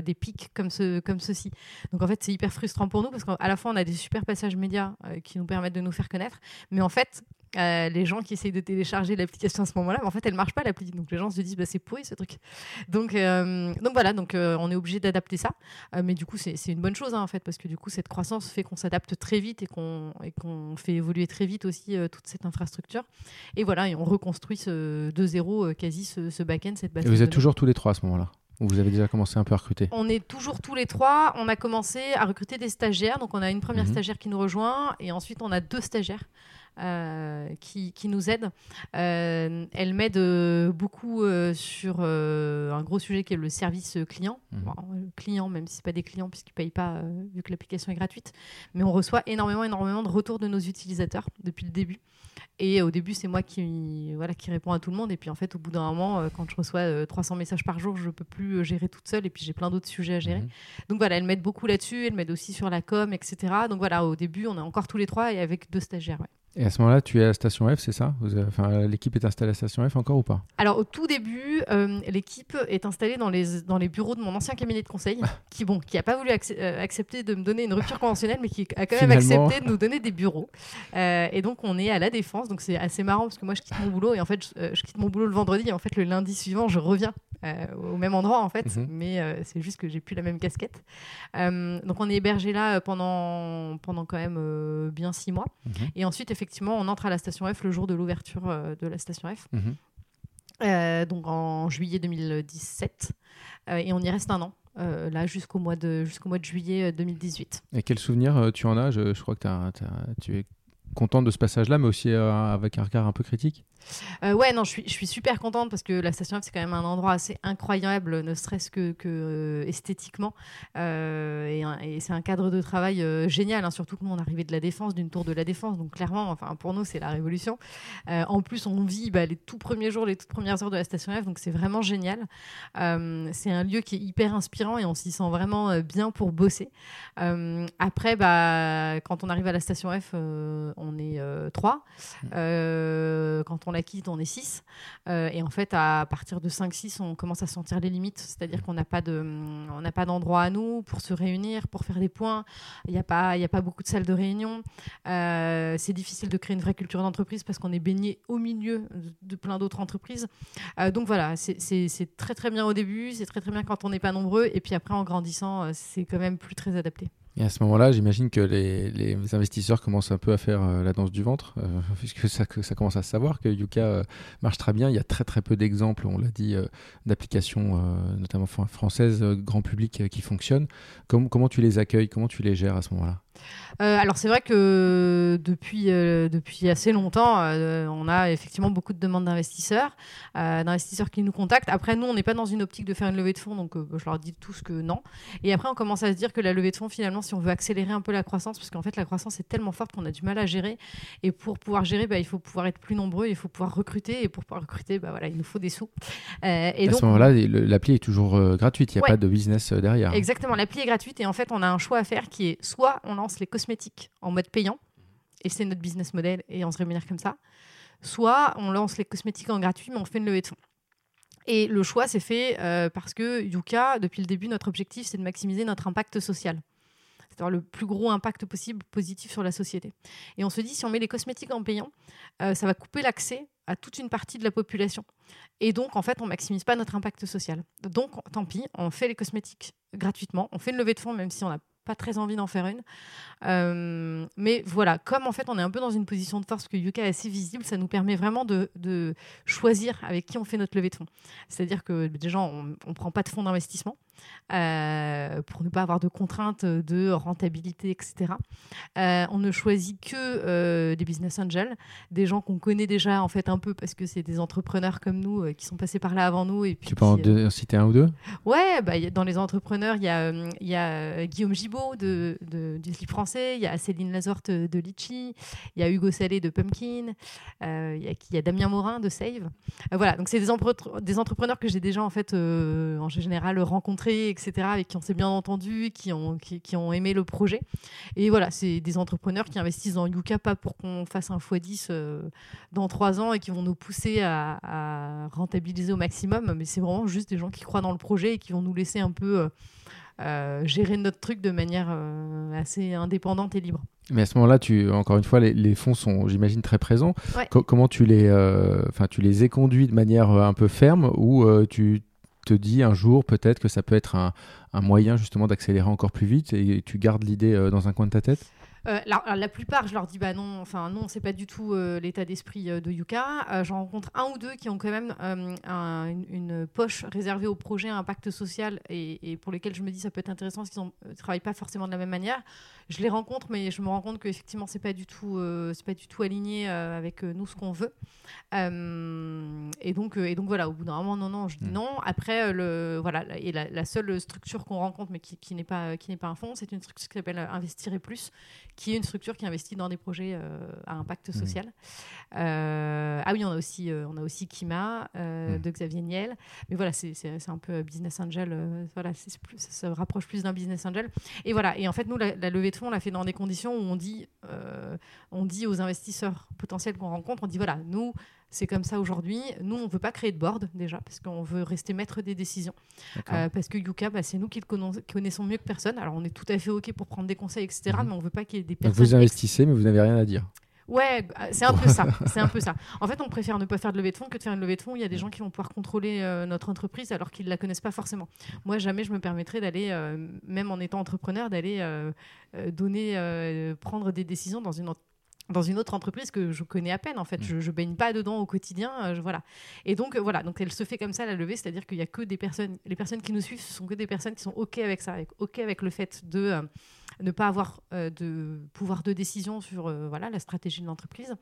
des pics comme, ce, comme ceci. Donc en fait, c'est hyper frustrant pour nous parce qu'à la fois, on a des super passages médias euh, qui nous permettent de nous faire connaître, mais en fait, euh, les gens qui essayent de télécharger l'application à ce moment-là, en fait, elle ne marche pas l'appli. Donc les gens se disent, bah, c'est pourri ce truc. Donc, euh, donc voilà, donc, euh, on est obligé d'adapter ça. Euh, mais du coup, c'est, c'est une bonne chose hein, en fait, parce que du coup, cette croissance fait qu'on s'adapte très vite et qu'on, et qu'on fait évoluer très vite aussi euh, toute cette infrastructure. Et voilà, et on reconstruit ce, de zéro euh, quasi ce, ce back-end, cette base. Et vous êtes toujours tous les trois à ce moment-là? Ou vous avez déjà commencé un peu à recruter? On est toujours tous les trois. On a commencé à recruter des stagiaires. Donc, on a une première mmh. stagiaire qui nous rejoint et ensuite, on a deux stagiaires euh, qui, qui nous aident. Euh, elle m'aide euh, beaucoup euh, sur euh, un gros sujet qui est le service client. Mmh. Bon, le client, même si ce n'est pas des clients puisqu'ils ne payent pas euh, vu que l'application est gratuite. Mais on reçoit énormément, énormément de retours de nos utilisateurs depuis le début. Et au début, c'est moi qui, voilà, qui réponds à tout le monde. Et puis, en fait, au bout d'un moment, quand je reçois trois cents messages par jour, je ne peux plus gérer toute seule. Et puis, j'ai plein d'autres sujets à gérer. Mmh. Donc, voilà, elle m'aide beaucoup là-dessus. Elle m'aide aussi sur la com, et cetera. Donc, voilà, au début, on est encore tous les trois et avec deux stagiaires. Ouais. Et à ce moment-là, tu es à la station F, c'est ça? Vous avez, enfin, l'équipe est installée à la station F encore ou pas? Alors, au tout début, euh, l'équipe est installée dans les, dans les bureaux de mon ancien cabinet de conseil, qui bon, qui n'a pas voulu ac- euh, accepter de me donner une rupture conventionnelle, mais qui a quand même Finalement... accepté de nous donner des bureaux. Euh, et donc, on est à La Défense. Donc, c'est assez marrant parce que moi, je quitte mon boulot. Et en fait, je, euh, je quitte mon boulot le vendredi. Et en fait, le lundi suivant, je reviens euh, au même endroit, en fait. Mm-hmm. Mais euh, c'est juste que j'ai plus la même casquette. Euh, donc, on est hébergé là pendant, pendant quand même euh, bien six mois. Mm-hmm. Et ensuite, effectivement, on entre à la station F le jour de l'ouverture euh, de la station F. Mmh. Euh, donc en juillet deux mille dix-sept. Euh, et on y reste un an. Euh, là jusqu'au mois de, jusqu'au mois de juillet deux mille dix-huit. Et quel souvenir euh, tu en as? je, je crois que t'as, t'as, tu es contente de ce passage-là, mais aussi euh, avec un regard un peu critique. Euh, ouais, non, je suis, je suis super contente parce que la station F, c'est quand même un endroit assez incroyable, ne serait-ce que, que euh, esthétiquement. Euh, et, un, et c'est un cadre de travail euh, génial, hein, surtout que nous, on arrivait de la Défense, d'une tour de la Défense. Donc, clairement, enfin, pour nous, c'est la révolution. Euh, en plus, on vit bah, les tout premiers jours, les toutes premières heures de la station F. Donc, c'est vraiment génial. Euh, c'est un lieu qui est hyper inspirant et on s'y sent vraiment bien pour bosser. Euh, après, bah, quand on arrive à la station F, euh, on est euh, trois. Euh, quand on la quitte, on est six. Euh, et en fait, à partir de cinq six, on commence à sentir les limites. C'est-à-dire qu'on n'a pas, de, on n'a pas d'endroit à nous pour se réunir, pour faire des points. Il n'y a pas, il n'y a pas beaucoup de salles de réunion. Euh, c'est difficile de créer une vraie culture d'entreprise parce qu'on est baigné au milieu de, de plein d'autres entreprises. Euh, donc voilà, c'est, c'est, c'est très très bien au début, c'est très très bien quand on n'est pas nombreux. Et puis après, en grandissant, c'est quand même plus très adapté. Et à ce moment-là, j'imagine que les, les investisseurs commencent un peu à faire euh, la danse du ventre, euh, puisque ça, ça commence à se savoir que Yuka euh, marche très bien. Il y a très très peu d'exemples, on l'a dit, euh, d'applications, euh, notamment françaises, euh, grand public, euh, qui fonctionnent. Com- comment tu les accueilles? Comment tu les gères à ce moment-là? Euh, alors c'est vrai que depuis, euh, depuis assez longtemps, euh, on a effectivement beaucoup de demandes d'investisseurs, euh, d'investisseurs qui nous contactent. Après, nous, on n'est pas dans une optique de faire une levée de fonds, donc euh, je leur dis tous que non. Et après, on commence à se dire que la levée de fonds, finalement, si on veut accélérer un peu la croissance, parce qu'en fait, la croissance est tellement forte qu'on a du mal à gérer. Et pour pouvoir gérer, bah, il faut pouvoir être plus nombreux, il faut pouvoir recruter. Et pour pouvoir recruter, bah, voilà, il nous faut des sous. Euh, et à donc, ce moment-là, le, l'appli est toujours euh, gratuite, il n'y a ouais, pas de business derrière. Exactement, l'appli est gratuite et en fait, on a un choix à faire qui est soit on lance les cosmétiques en mode payant, et c'est notre business model, et on se rémunère comme ça. Soit on lance les cosmétiques en gratuit, mais on fait une levée de fonds. Et le choix s'est fait euh, parce que Yuka, depuis le début, notre objectif, c'est de maximiser notre impact social. C'est-à-dire le plus gros impact possible positif sur la société. Et on se dit, si on met les cosmétiques en payant, euh, ça va couper l'accès à toute une partie de la population. Et donc, en fait, on ne maximise pas notre impact social. Donc, tant pis, on fait les cosmétiques gratuitement. On fait une levée de fonds, même si on n'a pas très envie d'en faire une. Euh, mais voilà, comme en fait, on est un peu dans une position de force que Yuka est assez visible, ça nous permet vraiment de, de choisir avec qui on fait notre levée de fonds. C'est-à-dire que déjà, on ne prend pas de fonds d'investissement euh, pour ne pas avoir de contraintes de rentabilité, et cetera. Euh, on ne choisit que euh, des business angels, des gens qu'on connaît déjà en fait un peu parce que c'est des entrepreneurs comme nous euh, qui sont passés par là avant nous. Et puis, tu peux en euh, citer un ou deux? Ouais, bah, y a, dans les entrepreneurs, il y a, y a euh, Guillaume Gibaud de, de, du Slip français, il y a Céline Lazorte de Litchi, il y a Hugo Salé de Pumpkin, il euh, y, y a Damien Morin de Save. Euh, voilà, donc c'est des, empre- des entrepreneurs que j'ai déjà en fait euh, en général rencontrés rencontrés, et cetera, avec qui on s'est bien entendu, qui ont, qui, qui ont aimé le projet. Et voilà, c'est des entrepreneurs qui investissent dans Yuka, pas pour qu'on fasse un fois dix euh, dans trois ans et qui vont nous pousser à, à rentabiliser au maximum, mais c'est vraiment juste des gens qui croient dans le projet et qui vont nous laisser un peu euh, euh, gérer notre truc de manière euh, assez indépendante et libre. Mais à ce moment-là, tu, encore une fois, les, les fonds sont, j'imagine, très présents. Ouais. Co- comment tu les, euh, tu les éconduis de manière euh, un peu ferme ou euh, tu te dis un jour peut-être que ça peut être un, un moyen justement d'accélérer encore plus vite et tu gardes l'idée euh, dans un coin de ta tête? Euh, la, la plupart, je leur dis bah non, enfin non, c'est pas du tout euh, l'état d'esprit euh, de Yuka. Euh, J'en rencontre un ou deux qui ont quand même euh, un, une, une poche réservée au projet à impact social et, et pour lesquels je me dis ça peut être intéressant parce qu'ils ne travaillent pas forcément de la même manière. Je les rencontre, mais je me rends compte qu'effectivement c'est pas du tout, euh, c'est pas du tout aligné euh, avec euh, nous ce qu'on veut. Euh, et donc euh, et donc voilà, au bout d'un moment non non, je dis non. Après euh, le voilà et la, la seule structure qu'on rencontre mais qui, qui n'est pas qui n'est pas un fonds, c'est une structure qui s'appelle Investir et Plus, qui est une structure qui investit dans des projets euh, à impact social. Mmh. Euh, ah oui, on a aussi, euh, on a aussi Kima euh, mmh. de Xavier Niel. Mais voilà, c'est, c'est, c'est un peu business angel. Euh, voilà, c'est plus, ça se rapproche plus d'un business angel. Et voilà. Et en fait, nous, la, la levée de fonds, on l'a fait dans des conditions où on dit, euh, on dit aux investisseurs potentiels qu'on rencontre, on dit voilà, nous, c'est comme ça aujourd'hui. Nous, on ne veut pas créer de board déjà parce qu'on veut rester maître des décisions. Euh, parce que Yuka, bah, c'est nous qui le connaissons mieux que personne. Alors, on est tout à fait OK pour prendre des conseils, et cetera. Mmh. Mais on ne veut pas qu'il y ait des personnes... Donc, vous investissez, ex- mais vous n'avez rien à dire. Ouais, c'est un peu ça. C'est un peu ça. En fait, on préfère ne pas faire de levée de fonds que de faire une levée de fonds. Il y a des gens qui vont pouvoir contrôler euh, notre entreprise alors qu'ils ne la connaissent pas forcément. Moi, jamais je me permettrais d'aller, euh, même en étant entrepreneur, d'aller euh, euh, donner, euh, prendre des décisions dans une entreprise. dans une autre entreprise que je connais à peine en fait, mmh. je ne baigne pas dedans au quotidien, euh, je, voilà. Et donc euh, voilà, donc elle se fait comme ça la levée, c'est-à-dire qu'il y a que des personnes, les personnes qui nous suivent, ce sont que des personnes qui sont ok avec ça, avec, ok avec le fait de euh, ne pas avoir euh, de pouvoir de décision sur euh, voilà la stratégie de l'entreprise.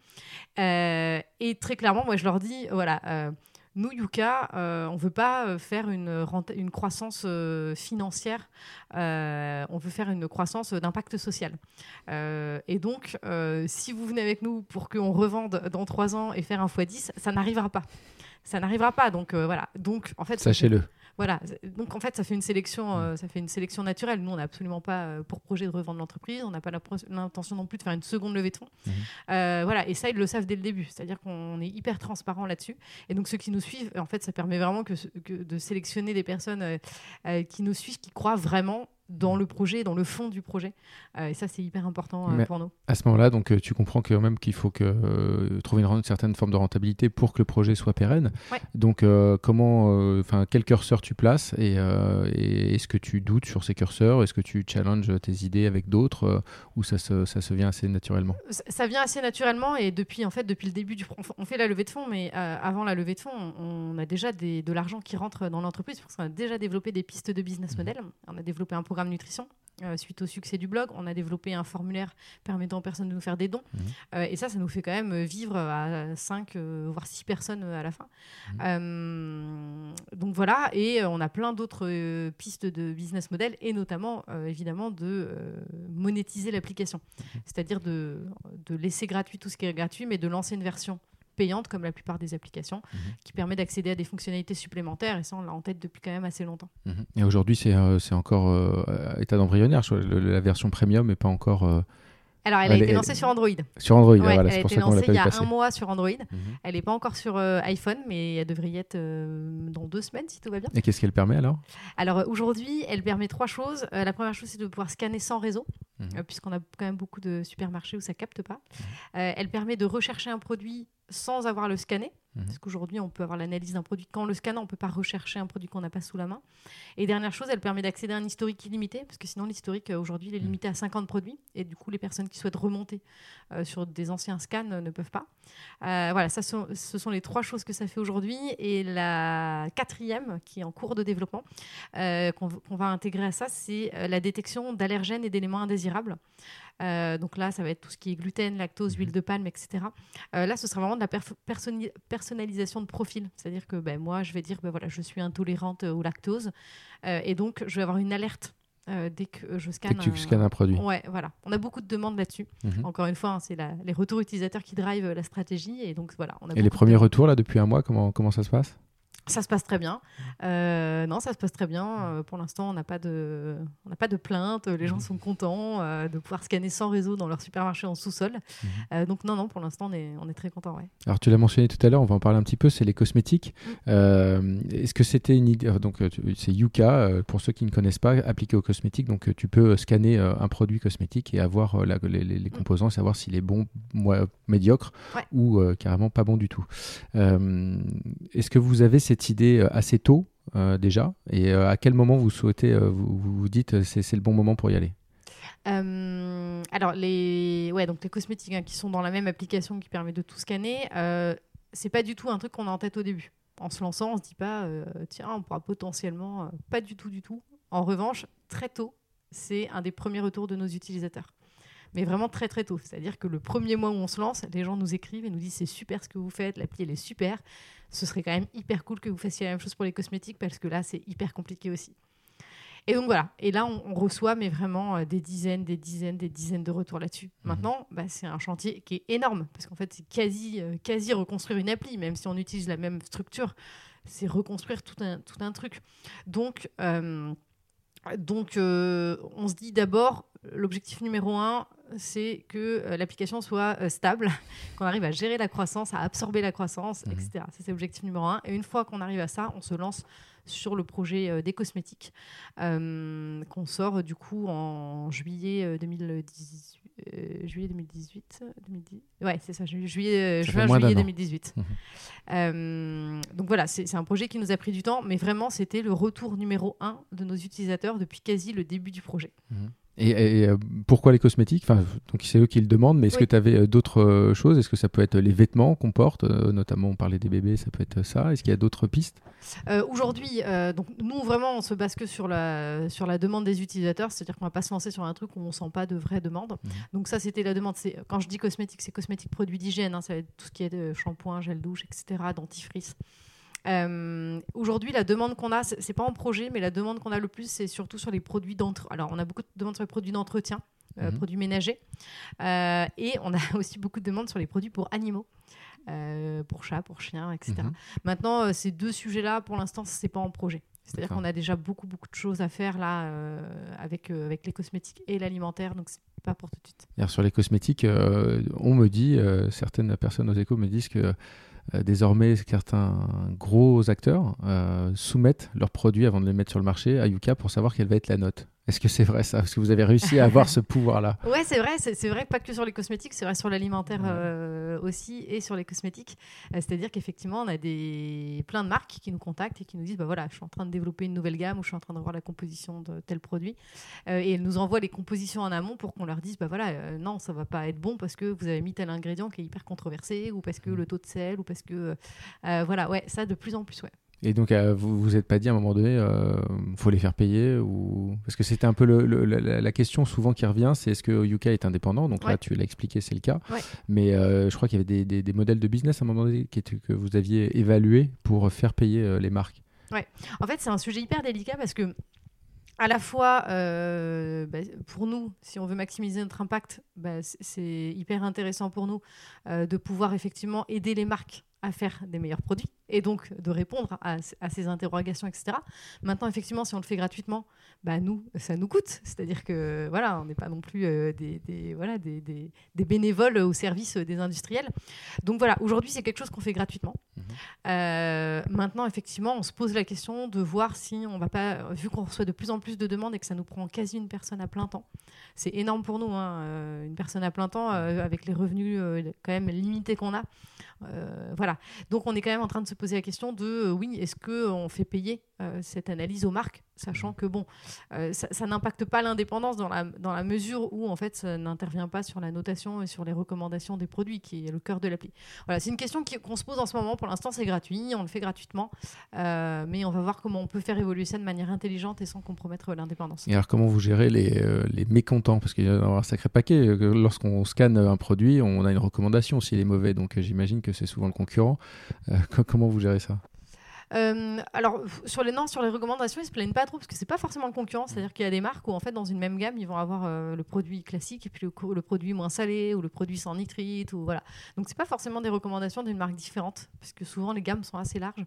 Euh, et très clairement, moi je leur dis voilà. Euh, Nous, Yuka, euh, on ne veut pas faire une, renta- une croissance euh, financière, euh, on veut faire une croissance d'impact social. Euh, et donc, euh, si vous venez avec nous pour qu'on revende dans trois ans et faire un fois dix, ça n'arrivera pas. Ça n'arrivera pas, donc euh, voilà. Donc, en fait, sachez-le. Voilà, donc en fait, ça fait une sélection, euh, ça fait une sélection naturelle. Nous, on n'a absolument pas euh, pour projet de revendre l'entreprise, on n'a pas la pro- l'intention non plus de faire une seconde levée de fonds. Mmh. Euh, voilà, et ça, ils le savent dès le début, c'est-à-dire qu'on est hyper transparent là-dessus. Et donc, ceux qui nous suivent, en fait, ça permet vraiment que, que de sélectionner des personnes euh, euh, qui nous suivent, qui croient vraiment dans le projet, dans le fond du projet. Euh, et ça, c'est hyper important euh, pour nous. À ce moment-là, donc, tu comprends quand même qu'il faut que, euh, trouver une, une certaine forme de rentabilité pour que le projet soit pérenne. Ouais. Donc, euh, comment, enfin, quel curseur tu places et, euh, et est-ce que tu doutes sur ces curseurs? Est-ce que tu challenges tes idées avec d'autres euh, ou ça se, ça se vient assez naturellement? ça, ça vient assez naturellement et depuis, en fait, depuis le début, du, on fait la levée de fonds, mais euh, avant la levée de fonds, on, on a déjà des, de l'argent qui rentre dans l'entreprise parce qu'on a déjà développé des pistes de business model. Mmh. On a développé un programme nutrition. Euh, suite au succès du blog, on a développé un formulaire permettant aux personnes de nous faire des dons. Mmh. Euh, et ça, ça nous fait quand même vivre à cinq, euh, voire six personnes à la fin. Mmh. Euh, donc voilà, et euh, on a plein d'autres euh, pistes de business model, et notamment, euh, évidemment, de euh, monétiser l'application. Mmh. C'est-à-dire de, de laisser gratuit tout ce qui est gratuit, mais de lancer une version payante, comme la plupart des applications, mmh. qui permet d'accéder à des fonctionnalités supplémentaires, et ça, on l'a en tête depuis quand même assez longtemps. Mmh. Et aujourd'hui, c'est, euh, c'est encore euh, état d'embryonnaire, je, le, la version premium n'est pas encore... Euh... Alors, elle a elle été lancée est... sur Android. Sur Android, ouais, voilà, elle c'est a pour été ça qu'on l'a lancée pas il y a passer. un mois sur Android. Mm-hmm. Elle n'est pas encore sur euh, iPhone, mais elle devrait y être euh, dans deux semaines, si tout va bien. Et qu'est-ce qu'elle permet alors? Alors, aujourd'hui, elle permet trois choses. Euh, la première chose, c'est de pouvoir scanner sans réseau, mm-hmm. euh, puisqu'on a quand même beaucoup de supermarchés où ça ne capte pas. Mm-hmm. Euh, elle permet de rechercher un produit sans avoir le scanner. Mmh. Parce qu'aujourd'hui, on peut avoir l'analyse d'un produit. Quand on le scanne, on ne peut pas rechercher un produit qu'on n'a pas sous la main. Et dernière chose, elle permet d'accéder à un historique illimité, parce que sinon, l'historique, aujourd'hui, il est limité à cinquante produits. Et du coup, les personnes qui souhaitent remonter euh, sur des anciens scans euh, ne peuvent pas. Euh, voilà, ça, sont, ce sont les trois choses que ça fait aujourd'hui. Et la quatrième, qui est en cours de développement, euh, qu'on, qu'on va intégrer à ça, c'est euh, la détection d'allergènes et d'éléments indésirables. Euh, donc là, ça va être tout ce qui est gluten, lactose, huile de palme, et cetera. Euh, là, ce sera vraiment de la perf- personni- personnalisation de profil. C'est-à-dire que ben, moi, je vais dire, ben, voilà, je suis intolérante au lactose. Euh, et donc, je vais avoir une alerte euh, dès que je scanne, dès que tu un... scannes un produit. Ouais, voilà. On a beaucoup de demandes là-dessus. Mm-hmm. Encore une fois, hein, c'est la, les retours utilisateurs qui drivent la stratégie. Et donc, voilà. On a et les premiers de... retours, là, depuis un mois, comment, comment ça se passe? Ça se passe très bien. Euh, non, ça se passe très bien. Euh, pour l'instant, on n'a pas de, on n'a pas de plainte. Les gens sont contents euh, de pouvoir scanner sans réseau dans leur supermarché en sous-sol. Mmh. Euh, donc non, non, pour l'instant, on est, on est très contents. Ouais. Alors, tu l'as mentionné tout à l'heure, on va en parler un petit peu, c'est les cosmétiques. Mmh. Euh, est-ce que c'était une idée... Donc, c'est Yuka, euh, pour ceux qui ne connaissent pas, appliqué aux cosmétiques. Donc, tu peux scanner euh, un produit cosmétique et avoir euh, la, les, les, les composants, mmh. savoir s'il est bon, moi, médiocre ouais. ou euh, carrément pas bon du tout. Euh, est-ce que vous avez cette idée assez tôt euh, déjà et euh, à quel moment vous souhaitez euh, vous, vous dites c'est, c'est le bon moment pour y aller? euh, alors les ouais donc les cosmétiques hein, qui sont dans la même application qui permet de tout scanner, euh, c'est pas du tout un truc qu'on a en tête au début. En se lançant, on se dit pas euh, tiens on pourra potentiellement euh, pas du tout du tout. En revanche, très tôt, c'est un des premiers retours de nos utilisateurs. Mais vraiment très très tôt. C'est-à-dire que le premier mois où on se lance, les gens nous écrivent et nous disent c'est super ce que vous faites, l'appli elle est super. Ce serait quand même hyper cool que vous fassiez la même chose pour les cosmétiques parce que là c'est hyper compliqué aussi. Et donc voilà. Et là on, on reçoit mais vraiment euh, des dizaines, des dizaines, des dizaines de retours là-dessus. Mmh. Maintenant, bah, c'est un chantier qui est énorme parce qu'en fait c'est quasi, euh, quasi reconstruire une appli, même si on utilise la même structure, c'est reconstruire tout un, tout un truc. Donc, euh, donc euh, on se dit d'abord l'objectif numéro un, c'est que euh, l'application soit euh, stable, qu'on arrive à gérer la croissance, à absorber la croissance, mmh. et cetera. Ça, c'est l'objectif numéro un. Et une fois qu'on arrive à ça, on se lance sur le projet euh, des cosmétiques, euh, qu'on sort du coup en juillet euh, deux mille dix-huit. Euh, juillet deux mille dix-huit, deux mille dix... Ouais, c'est ça, ju- juillet, euh, ça juin, juillet deux mille dix-huit. Mmh. Euh, donc voilà, c'est, c'est un projet qui nous a pris du temps, mais vraiment, c'était le retour numéro un de nos utilisateurs depuis quasi le début du projet. Mmh. Et, et euh, pourquoi les cosmétiques? Enfin, donc c'est eux qui le demandent, mais est-ce oui. que tu avais euh, d'autres euh, choses? Est-ce que ça peut être les vêtements qu'on porte, euh, notamment on parlait des bébés, ça peut être ça. Est-ce qu'il y a d'autres pistes? euh, Aujourd'hui, euh, donc nous vraiment on se base que sur la, sur la demande des utilisateurs, c'est-à-dire qu'on ne va pas se lancer sur un truc où on ne sent pas de vraie demande. Mmh. Donc ça c'était la demande. C'est, quand je dis cosmétiques, c'est cosmétiques produits d'hygiène, hein, ça va être tout ce qui est de shampoing, gel douche, et cetera, dentifrice. Euh, aujourd'hui, la demande qu'on a, c'est, c'est pas en projet, mais la demande qu'on a le plus, c'est surtout sur les produits d'entretien. Alors, on a beaucoup de demandes sur les produits d'entretien, euh, mmh. produits ménagers, euh, et on a aussi beaucoup de demandes sur les produits pour animaux, euh, pour chats, pour chiens, et cetera. Mmh. Maintenant, euh, ces deux sujets-là, pour l'instant, c'est pas en projet. C'est-à-dire D'accord. qu'on a déjà beaucoup, beaucoup de choses à faire là euh, avec, euh, avec les cosmétiques et l'alimentaire, donc c'est pas pour tout de suite. Alors, sur les cosmétiques, euh, on me dit, euh, certaines personnes aux échos me disent que Euh, désormais, certains gros acteurs euh, soumettent leurs produits avant de les mettre sur le marché à Yuka pour savoir quelle va être la note. Est-ce que c'est vrai ça? Est-ce que vous avez réussi à avoir ce pouvoir-là? Ouais, c'est vrai. C'est, c'est vrai, pas que sur les cosmétiques, c'est vrai sur l'alimentaire euh, aussi et sur les cosmétiques. Euh, c'est-à-dire qu'effectivement, on a des... plein de marques qui nous contactent et qui nous disent bah voilà, je suis en train de développer une nouvelle gamme ou je suis en train de voir la composition de tel produit. Euh, et elles nous envoient les compositions en amont pour qu'on leur dise bah voilà, euh, non, ça va pas être bon parce que vous avez mis tel ingrédient qui est hyper controversé ou parce que le taux de sel ou parce que. Euh, voilà, ouais, ça de plus en plus, ouais. Et donc, euh, vous vous êtes pas dit à un moment donné, euh, faut les faire payer ou... Parce que c'était un peu le, le, la, la question souvent qui revient, c'est est-ce que Yuka est indépendant? Donc ouais. Là, tu l'as expliqué, c'est le cas. Ouais. Mais euh, je crois qu'il y avait des, des, des modèles de business à un moment donné qui étaient, que vous aviez évalués pour faire payer euh, les marques. Ouais. En fait, c'est un sujet hyper délicat parce que à la fois, euh, bah, pour nous, si on veut maximiser notre impact, bah, c'est, c'est hyper intéressant pour nous euh, de pouvoir effectivement aider les marques à faire des meilleurs produits et donc de répondre à, à ces interrogations, et cetera. Maintenant, effectivement, si on le fait gratuitement, bah, nous, ça nous coûte. C'est-à-dire que voilà, on n'est pas non plus euh, des, des, voilà, des, des, des bénévoles au service des industriels. Donc voilà, aujourd'hui, c'est quelque chose qu'on fait gratuitement. Mmh. Euh, maintenant, effectivement, on se pose la question de voir si on va pas, vu qu'on reçoit de plus en plus de demandes et que ça nous prend quasi une personne à plein temps, c'est énorme pour nous, hein, euh, une personne à plein temps euh, avec les revenus euh, quand même limités qu'on a. Euh, voilà. Donc on est quand même en train de se poser la question de euh, oui, est-ce qu'on fait payer euh, cette analyse aux marques, sachant que bon, euh, ça, ça n'impacte pas l'indépendance dans la, dans la mesure où en fait ça n'intervient pas sur la notation et sur les recommandations des produits, qui est le cœur de l'appli. Voilà, c'est une question qui, qu'on se pose en ce moment. Pour l'instant, c'est gratuit, on le fait gratuitement, euh, mais on va voir comment on peut faire évoluer ça de manière intelligente et sans compromettre l'indépendance. Et alors comment vous gérez les, euh, les mécontents? Parce qu'il y a un sacré paquet. Lorsqu'on scanne un produit, on a une recommandation s'il est mauvais, donc j'imagine que c'est souvent le concurrent. Euh, comment vous gérez ça? Euh, alors, sur les, non, sur les recommandations, ils se plaignent pas trop parce que c'est pas forcément le concurrent. C'est-à-dire qu'il y a des marques où, en fait, dans une même gamme, ils vont avoir euh, le produit classique et puis le, le produit moins salé ou le produit sans nitrite. Ou, voilà. Donc, c'est pas forcément des recommandations d'une marque différente parce que souvent, les gammes sont assez larges.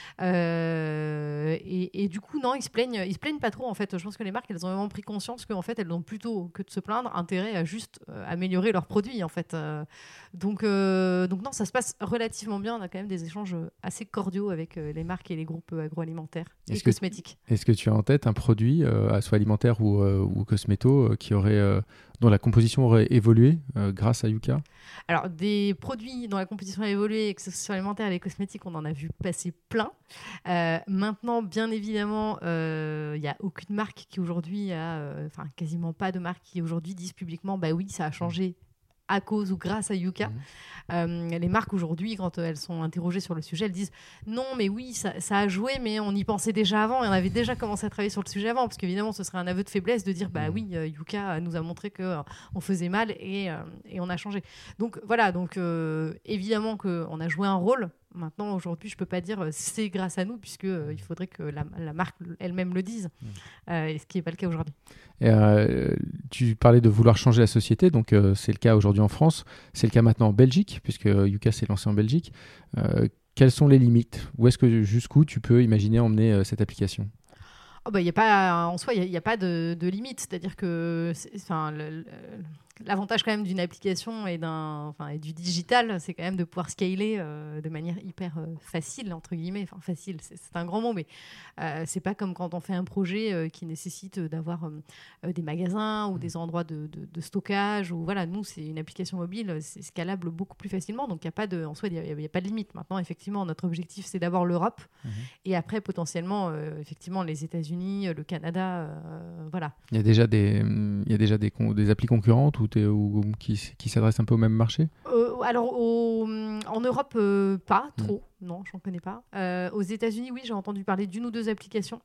Euh, et, et du coup, non, ils se plaignent, ils se plaignent pas trop, en fait. Je pense que les marques, elles ont vraiment pris conscience qu'en fait, elles ont plutôt que de se plaindre intérêt à juste euh, améliorer leurs produits, en fait. Euh, donc, euh, donc, non, ça se passe relativement bien. On a quand même des échanges assez cordiaux avec euh, les marques et les groupes agroalimentaires et est-ce cosmétiques. Que, est-ce que tu as en tête un produit, euh, soit alimentaire ou, euh, ou cosméto, euh, qui aurait, euh, dont la composition aurait évolué euh, grâce à Yuka? Alors, des produits dont la composition a évolué, que ce soit alimentaire et les cosmétiques, on en a vu passer plein. Euh, maintenant, bien évidemment, il euh, n'y a aucune marque qui aujourd'hui a, enfin euh, quasiment pas de marque qui aujourd'hui disent publiquement, bah oui, ça a changé à cause ou grâce à Yuka. Mmh. Euh, les marques aujourd'hui, quand elles sont interrogées sur le sujet, elles disent non, mais oui, ça, ça a joué, mais on y pensait déjà avant et on avait déjà commencé à travailler sur le sujet avant, parce qu'évidemment, ce serait un aveu de faiblesse de dire bah oui, euh, Yuka nous a montré qu'on euh, faisait mal et, euh, et on a changé. Donc voilà, donc euh, évidemment qu'on a joué un rôle. Maintenant, aujourd'hui, je ne peux pas dire euh, c'est grâce à nous, puisqu'il euh, faudrait que la, la marque elle-même le dise, euh, et ce qui n'est pas le cas aujourd'hui. Et euh, tu parlais de vouloir changer la société, donc euh, c'est le cas aujourd'hui en France, c'est le cas maintenant en Belgique, puisque Yuka s'est lancé en Belgique. Euh, quelles sont les limites? Où est-ce que, jusqu'où tu peux imaginer emmener euh, cette application? Oh bah, y a pas, en soi, il n'y a, a pas de, de limite. C'est-à-dire que c'est, le, le, l'avantage quand même d'une application et, d'un, enfin, et du digital, c'est quand même de pouvoir scaler euh, de manière hyper euh, facile, entre guillemets. Enfin, facile, c'est, c'est un grand mot, mais euh, c'est pas comme quand on fait un projet euh, qui nécessite d'avoir euh, des magasins ou des endroits de, de, de stockage. Ou, voilà, nous, c'est une application mobile, c'est scalable beaucoup plus facilement. Donc, y a pas de, en soi, il n'y a, a pas de limite. Maintenant, effectivement, notre objectif, c'est d'abord l'Europe mmh. et après, potentiellement, euh, effectivement, les États-Unis, le Canada, euh, voilà. Il y a déjà des, il y a déjà des, des applis concurrentes ou, ou qui, qui s'adressent un peu au même marché? euh, Alors, au, en Europe, euh, pas trop. Mmh. Non, j'en connais pas. Euh, aux États-Unis, oui, j'ai entendu parler d'une ou deux applications,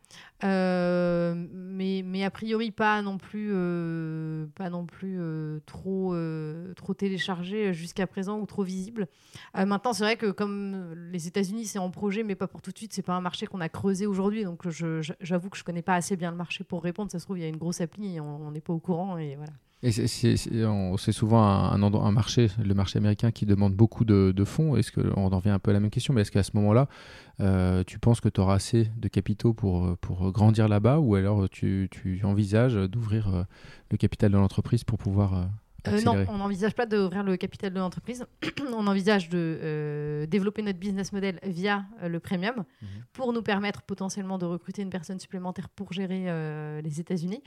euh, mais, mais a priori pas non plus, euh, pas non plus euh, trop, euh, trop téléchargées jusqu'à présent ou trop visibles. Euh, maintenant, c'est vrai que comme les États-Unis, c'est en projet, mais pas pour tout de suite. C'est pas un marché qu'on a creusé aujourd'hui, donc je, je, j'avoue que je connais pas assez bien le marché pour répondre. Ça se trouve, il y a une grosse appli et on n'est pas au courant et voilà. Et c'est, c'est, c'est, on, c'est souvent un, un, endroit, un marché, le marché américain, qui demande beaucoup de, de fonds. Est-ce que, on en revient un peu à la même question, mais est-ce qu'à ce moment-là, euh, tu penses que tu auras assez de capitaux pour, pour grandir là-bas, ou alors tu, tu envisages d'ouvrir euh, le capital de l'entreprise pour pouvoir euh, Euh, non, on n'envisage pas d'ouvrir le capital de l'entreprise. On envisage de euh, développer notre business model via euh, le premium mmh. pour nous permettre potentiellement de recruter une personne supplémentaire pour gérer euh, les États-Unis.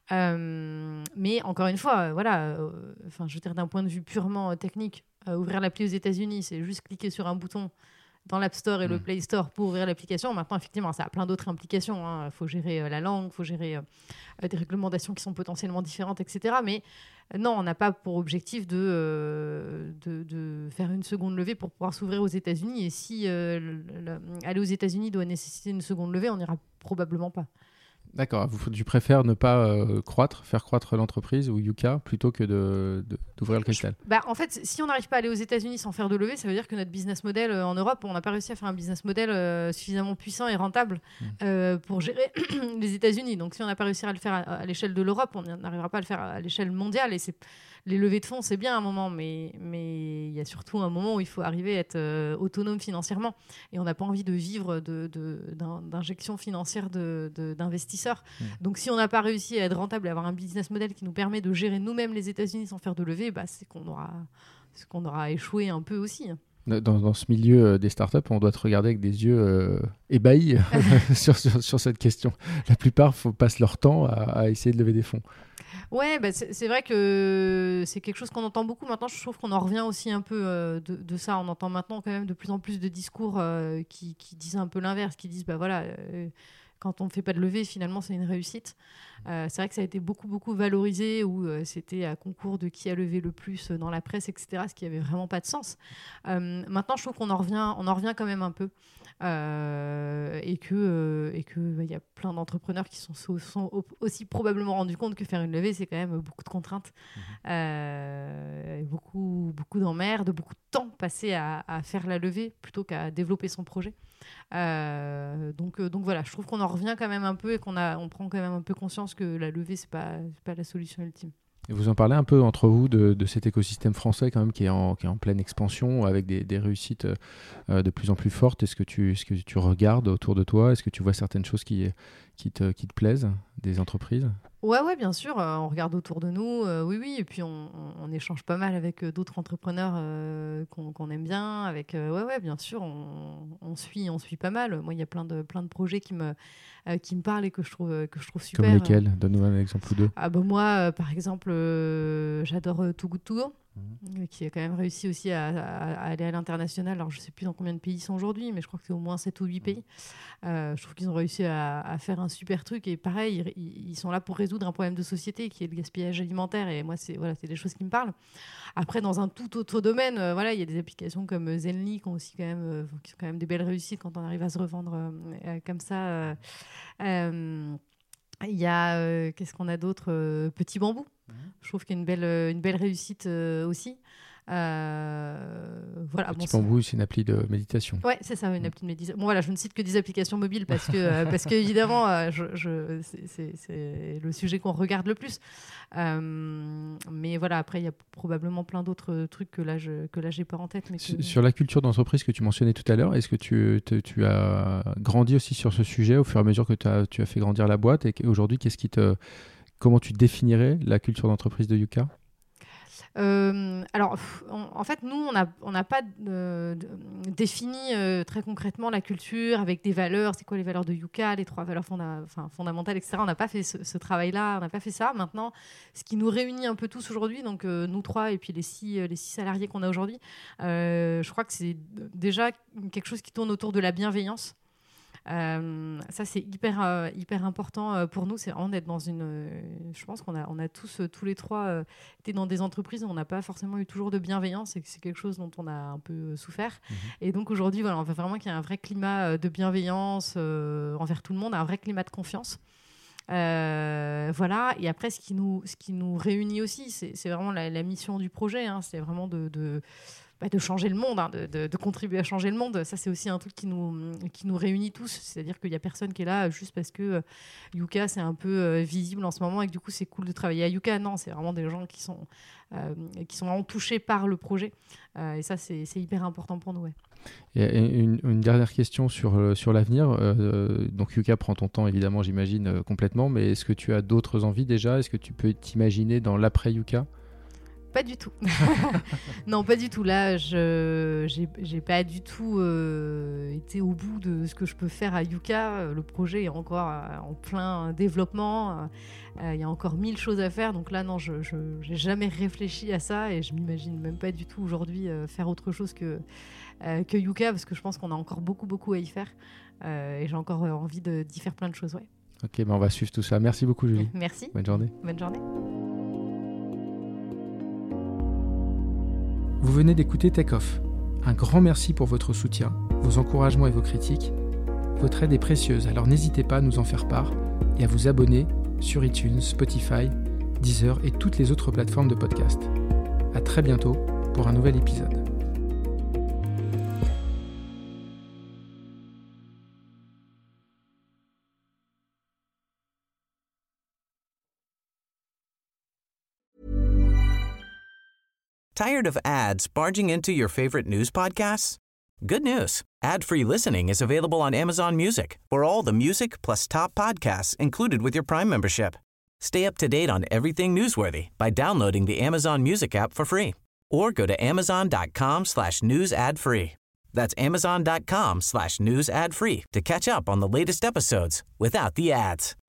Euh, mais encore une fois, euh, voilà, euh, enfin, je veux dire d'un point de vue purement technique, euh, ouvrir l'appli aux États-Unis, c'est juste cliquer sur un bouton dans l'App Store et mmh. le Play Store pour ouvrir l'application. Maintenant, effectivement, ça a plein d'autres implications. Il hein. faut gérer euh, la langue, il faut gérer euh, des réglementations qui sont potentiellement différentes, et cetera. Mais euh, non, on n'a pas pour objectif de, euh, de, de faire une seconde levée pour pouvoir s'ouvrir aux États-Unis. Et si euh, le, le, aller aux États-Unis doit nécessiter une seconde levée, on n'ira probablement pas. D'accord. Tu préfères ne pas euh, croître, faire croître l'entreprise ou Yuka plutôt que de, de, d'ouvrir le capital? Bah, en fait, si on n'arrive pas à aller aux États-Unis sans faire de levée, ça veut dire que notre business model euh, en Europe, on n'a pas réussi à faire un business model euh, suffisamment puissant et rentable mmh. euh, pour gérer les États-Unis. Donc, si on n'a pas réussi à le faire à, à l'échelle de l'Europe, on n'arrivera pas à le faire à l'échelle mondiale. Et c'est les levées de fonds, c'est bien à un moment, mais mais il y a surtout un moment où il faut arriver à être euh, autonome financièrement. Et on n'a pas envie de vivre de, de, d'un, d'injections financières de, de, d'investisseurs. Mmh. Donc, si on n'a pas réussi à être rentable et avoir un business model qui nous permet de gérer nous-mêmes les États-Unis sans faire de levée, bah, c'est qu'on aura, c'est qu'on aura échoué un peu aussi. Dans, dans ce milieu des startups, on doit te regarder avec des yeux euh, ébahis sur, sur, sur cette question. La plupart faut, passent leur temps à, à essayer de lever des fonds. Ouais, bah c'est, c'est vrai que c'est quelque chose qu'on entend beaucoup maintenant. Je trouve qu'on en revient aussi un peu euh, de, de ça. On entend maintenant quand même de plus en plus de discours euh, qui, qui disent un peu l'inverse, qui disent bah voilà, euh, quand on ne fait pas de levée, finalement c'est une réussite. Euh, c'est vrai que ça a été beaucoup beaucoup valorisé, où euh, c'était à concours de qui a levé le plus dans la presse, et cetera. Ce qui avait vraiment pas de sens. Euh, maintenant, je trouve qu'on en revient, on en revient quand même un peu. Euh, et que euh, et que bah, y a plein d'entrepreneurs qui sont, sont aussi probablement rendus compte que faire une levée, c'est quand même beaucoup de contraintes, mmh. euh, beaucoup beaucoup d'emmerdes, beaucoup de temps passé à, à faire la levée plutôt qu'à développer son projet. Euh, donc, euh, donc voilà, je trouve qu'on en revient quand même un peu et qu'on a, on prend quand même un peu conscience que la levée, c'est pas, c'est pas la solution ultime. Et vous en parlez un peu entre vous de, de cet écosystème français quand même qui est en, qui est en pleine expansion avec des, des réussites euh, de plus en plus fortes. Est-ce que, tu, est-ce que tu regardes autour de toi? Est-ce que tu vois certaines choses qui, qui, te, qui te plaisent, des entreprises? Ouais, ouais, bien sûr. Euh, on regarde autour de nous, euh, oui, oui. Et puis on, on, on échange pas mal avec euh, d'autres entrepreneurs euh, qu'on, qu'on aime bien. Avec, euh, ouais, ouais, bien sûr. On, on suit, on suit pas mal. Moi, il y a plein de, plein de projets qui me, euh, qui me parlent et que je trouve, que je trouve super. Comme lesquels? Donne-nous un exemple ou deux. Ah bah moi, euh, par exemple, euh, j'adore euh, Too Good To Go. Mmh. Qui a quand même réussi aussi à, à, à aller à l'international. Alors, je ne sais plus dans combien de pays ils sont aujourd'hui, mais je crois que c'est au moins sept ou huit pays. Euh, je trouve qu'ils ont réussi à, à faire un super truc. Et pareil, ils, ils sont là pour résoudre un problème de société qui est le gaspillage alimentaire. Et moi, c'est, voilà, c'est des choses qui me parlent. Après, dans un tout autre domaine, euh, voilà, il y a des applications comme Zenly qui ont aussi quand même, euh, qui sont quand même des belles réussites quand on arrive à se revendre euh, comme ça. Euh, euh, Il y a, euh, qu'est-ce qu'on a d'autre euh, Petit Bambou. Mmh. Je trouve qu'il y a une belle, une belle réussite euh, aussi. Euh, voilà, Petit bon, Bambou, c'est... c'est une appli de méditation. Ouais, c'est ça, une appli de méditation. Bon, voilà, je ne cite que des applications mobiles parce que, euh, parce que évidemment, euh, je, je, c'est, c'est, c'est le sujet qu'on regarde le plus. Euh, mais voilà, après, il y a probablement plein d'autres trucs que là, je, que là, j'ai pas en tête. Mais que... Sur la culture d'entreprise que tu mentionnais tout à l'heure, est-ce que tu, tu, tu as grandi aussi sur ce sujet au fur et à mesure que tu as, tu as fait grandir la boîte et aujourd'hui, qu'est-ce qui te, comment tu définirais la culture d'entreprise de Yuka? Euh, alors, on, en fait, nous, on n'a on n'a pas euh, défini euh, très concrètement la culture avec des valeurs. C'est quoi les valeurs de Yuka, les trois valeurs fonda- enfin, fondamentales, et cetera. On n'a pas fait ce, ce travail-là, on n'a pas fait ça. Maintenant, ce qui nous réunit un peu tous aujourd'hui, donc euh, nous trois et puis les six, les six salariés qu'on a aujourd'hui, euh, je crois que c'est déjà quelque chose qui tourne autour de la bienveillance. Euh, ça c'est hyper euh, hyper important euh, pour nous, c'est vraiment d'être dans une euh, je pense qu'on a on a tous euh, tous les trois euh, été dans des entreprises où on n'a pas forcément eu toujours de bienveillance et que c'est quelque chose dont on a un peu souffert. Mmh. Et donc aujourd'hui voilà, on veut vraiment qu'il y ait un vrai climat de bienveillance euh, envers tout le monde, un vrai climat de confiance. Euh, voilà, et après ce qui nous ce qui nous réunit aussi, c'est, c'est vraiment la, la mission du projet, hein, c'est vraiment de, de de changer le monde, hein, de, de, de contribuer à changer le monde. Ça, c'est aussi un truc qui nous, qui nous réunit tous. C'est-à-dire qu'il n'y a personne qui est là juste parce que euh, Yuka, c'est un peu euh, visible en ce moment et que du coup, c'est cool de travailler à Yuka. Non, c'est vraiment des gens qui sont, euh, qui sont vraiment touchés par le projet. Euh, et ça, c'est, c'est hyper important pour nous. Ouais. Et une, une dernière question sur, sur l'avenir. Euh, donc, Yuka prend ton temps, évidemment, j'imagine, euh, complètement. Mais est-ce que tu as d'autres envies déjà? Est-ce que tu peux t'imaginer dans l'après-Yuka? Pas du tout. Non, pas du tout. Là, je j'ai, j'ai pas du tout euh, été au bout de ce que je peux faire à Yuka. Le projet est encore euh, en plein développement. Il euh, y a encore mille choses à faire. Donc là, non, je, je j'ai jamais réfléchi à ça et je m'imagine même pas du tout aujourd'hui euh, faire autre chose que euh, que Yuka parce que je pense qu'on a encore beaucoup beaucoup à y faire euh, et j'ai encore envie de, d'y faire plein de choses. Ouais. Ok, ben on va suivre tout ça. Merci beaucoup, Julie. Merci. Bonne journée. Bonne journée. Vous venez d'écouter Tech Off. Un grand merci pour votre soutien, vos encouragements et vos critiques. Votre aide est précieuse, alors n'hésitez pas à nous en faire part et à vous abonner sur iTunes, Spotify, Deezer et toutes les autres plateformes de podcast. À très bientôt pour un nouvel épisode. Tired of ads barging into your favorite news podcasts? Good news. Ad-free listening is available on Amazon Music for all the music plus top podcasts included with your Prime membership. Stay up to date on everything newsworthy by downloading the Amazon Music app for free or go to amazon.com slash news ad free. That's amazon.com slash news ad free to catch up on the latest episodes without the ads.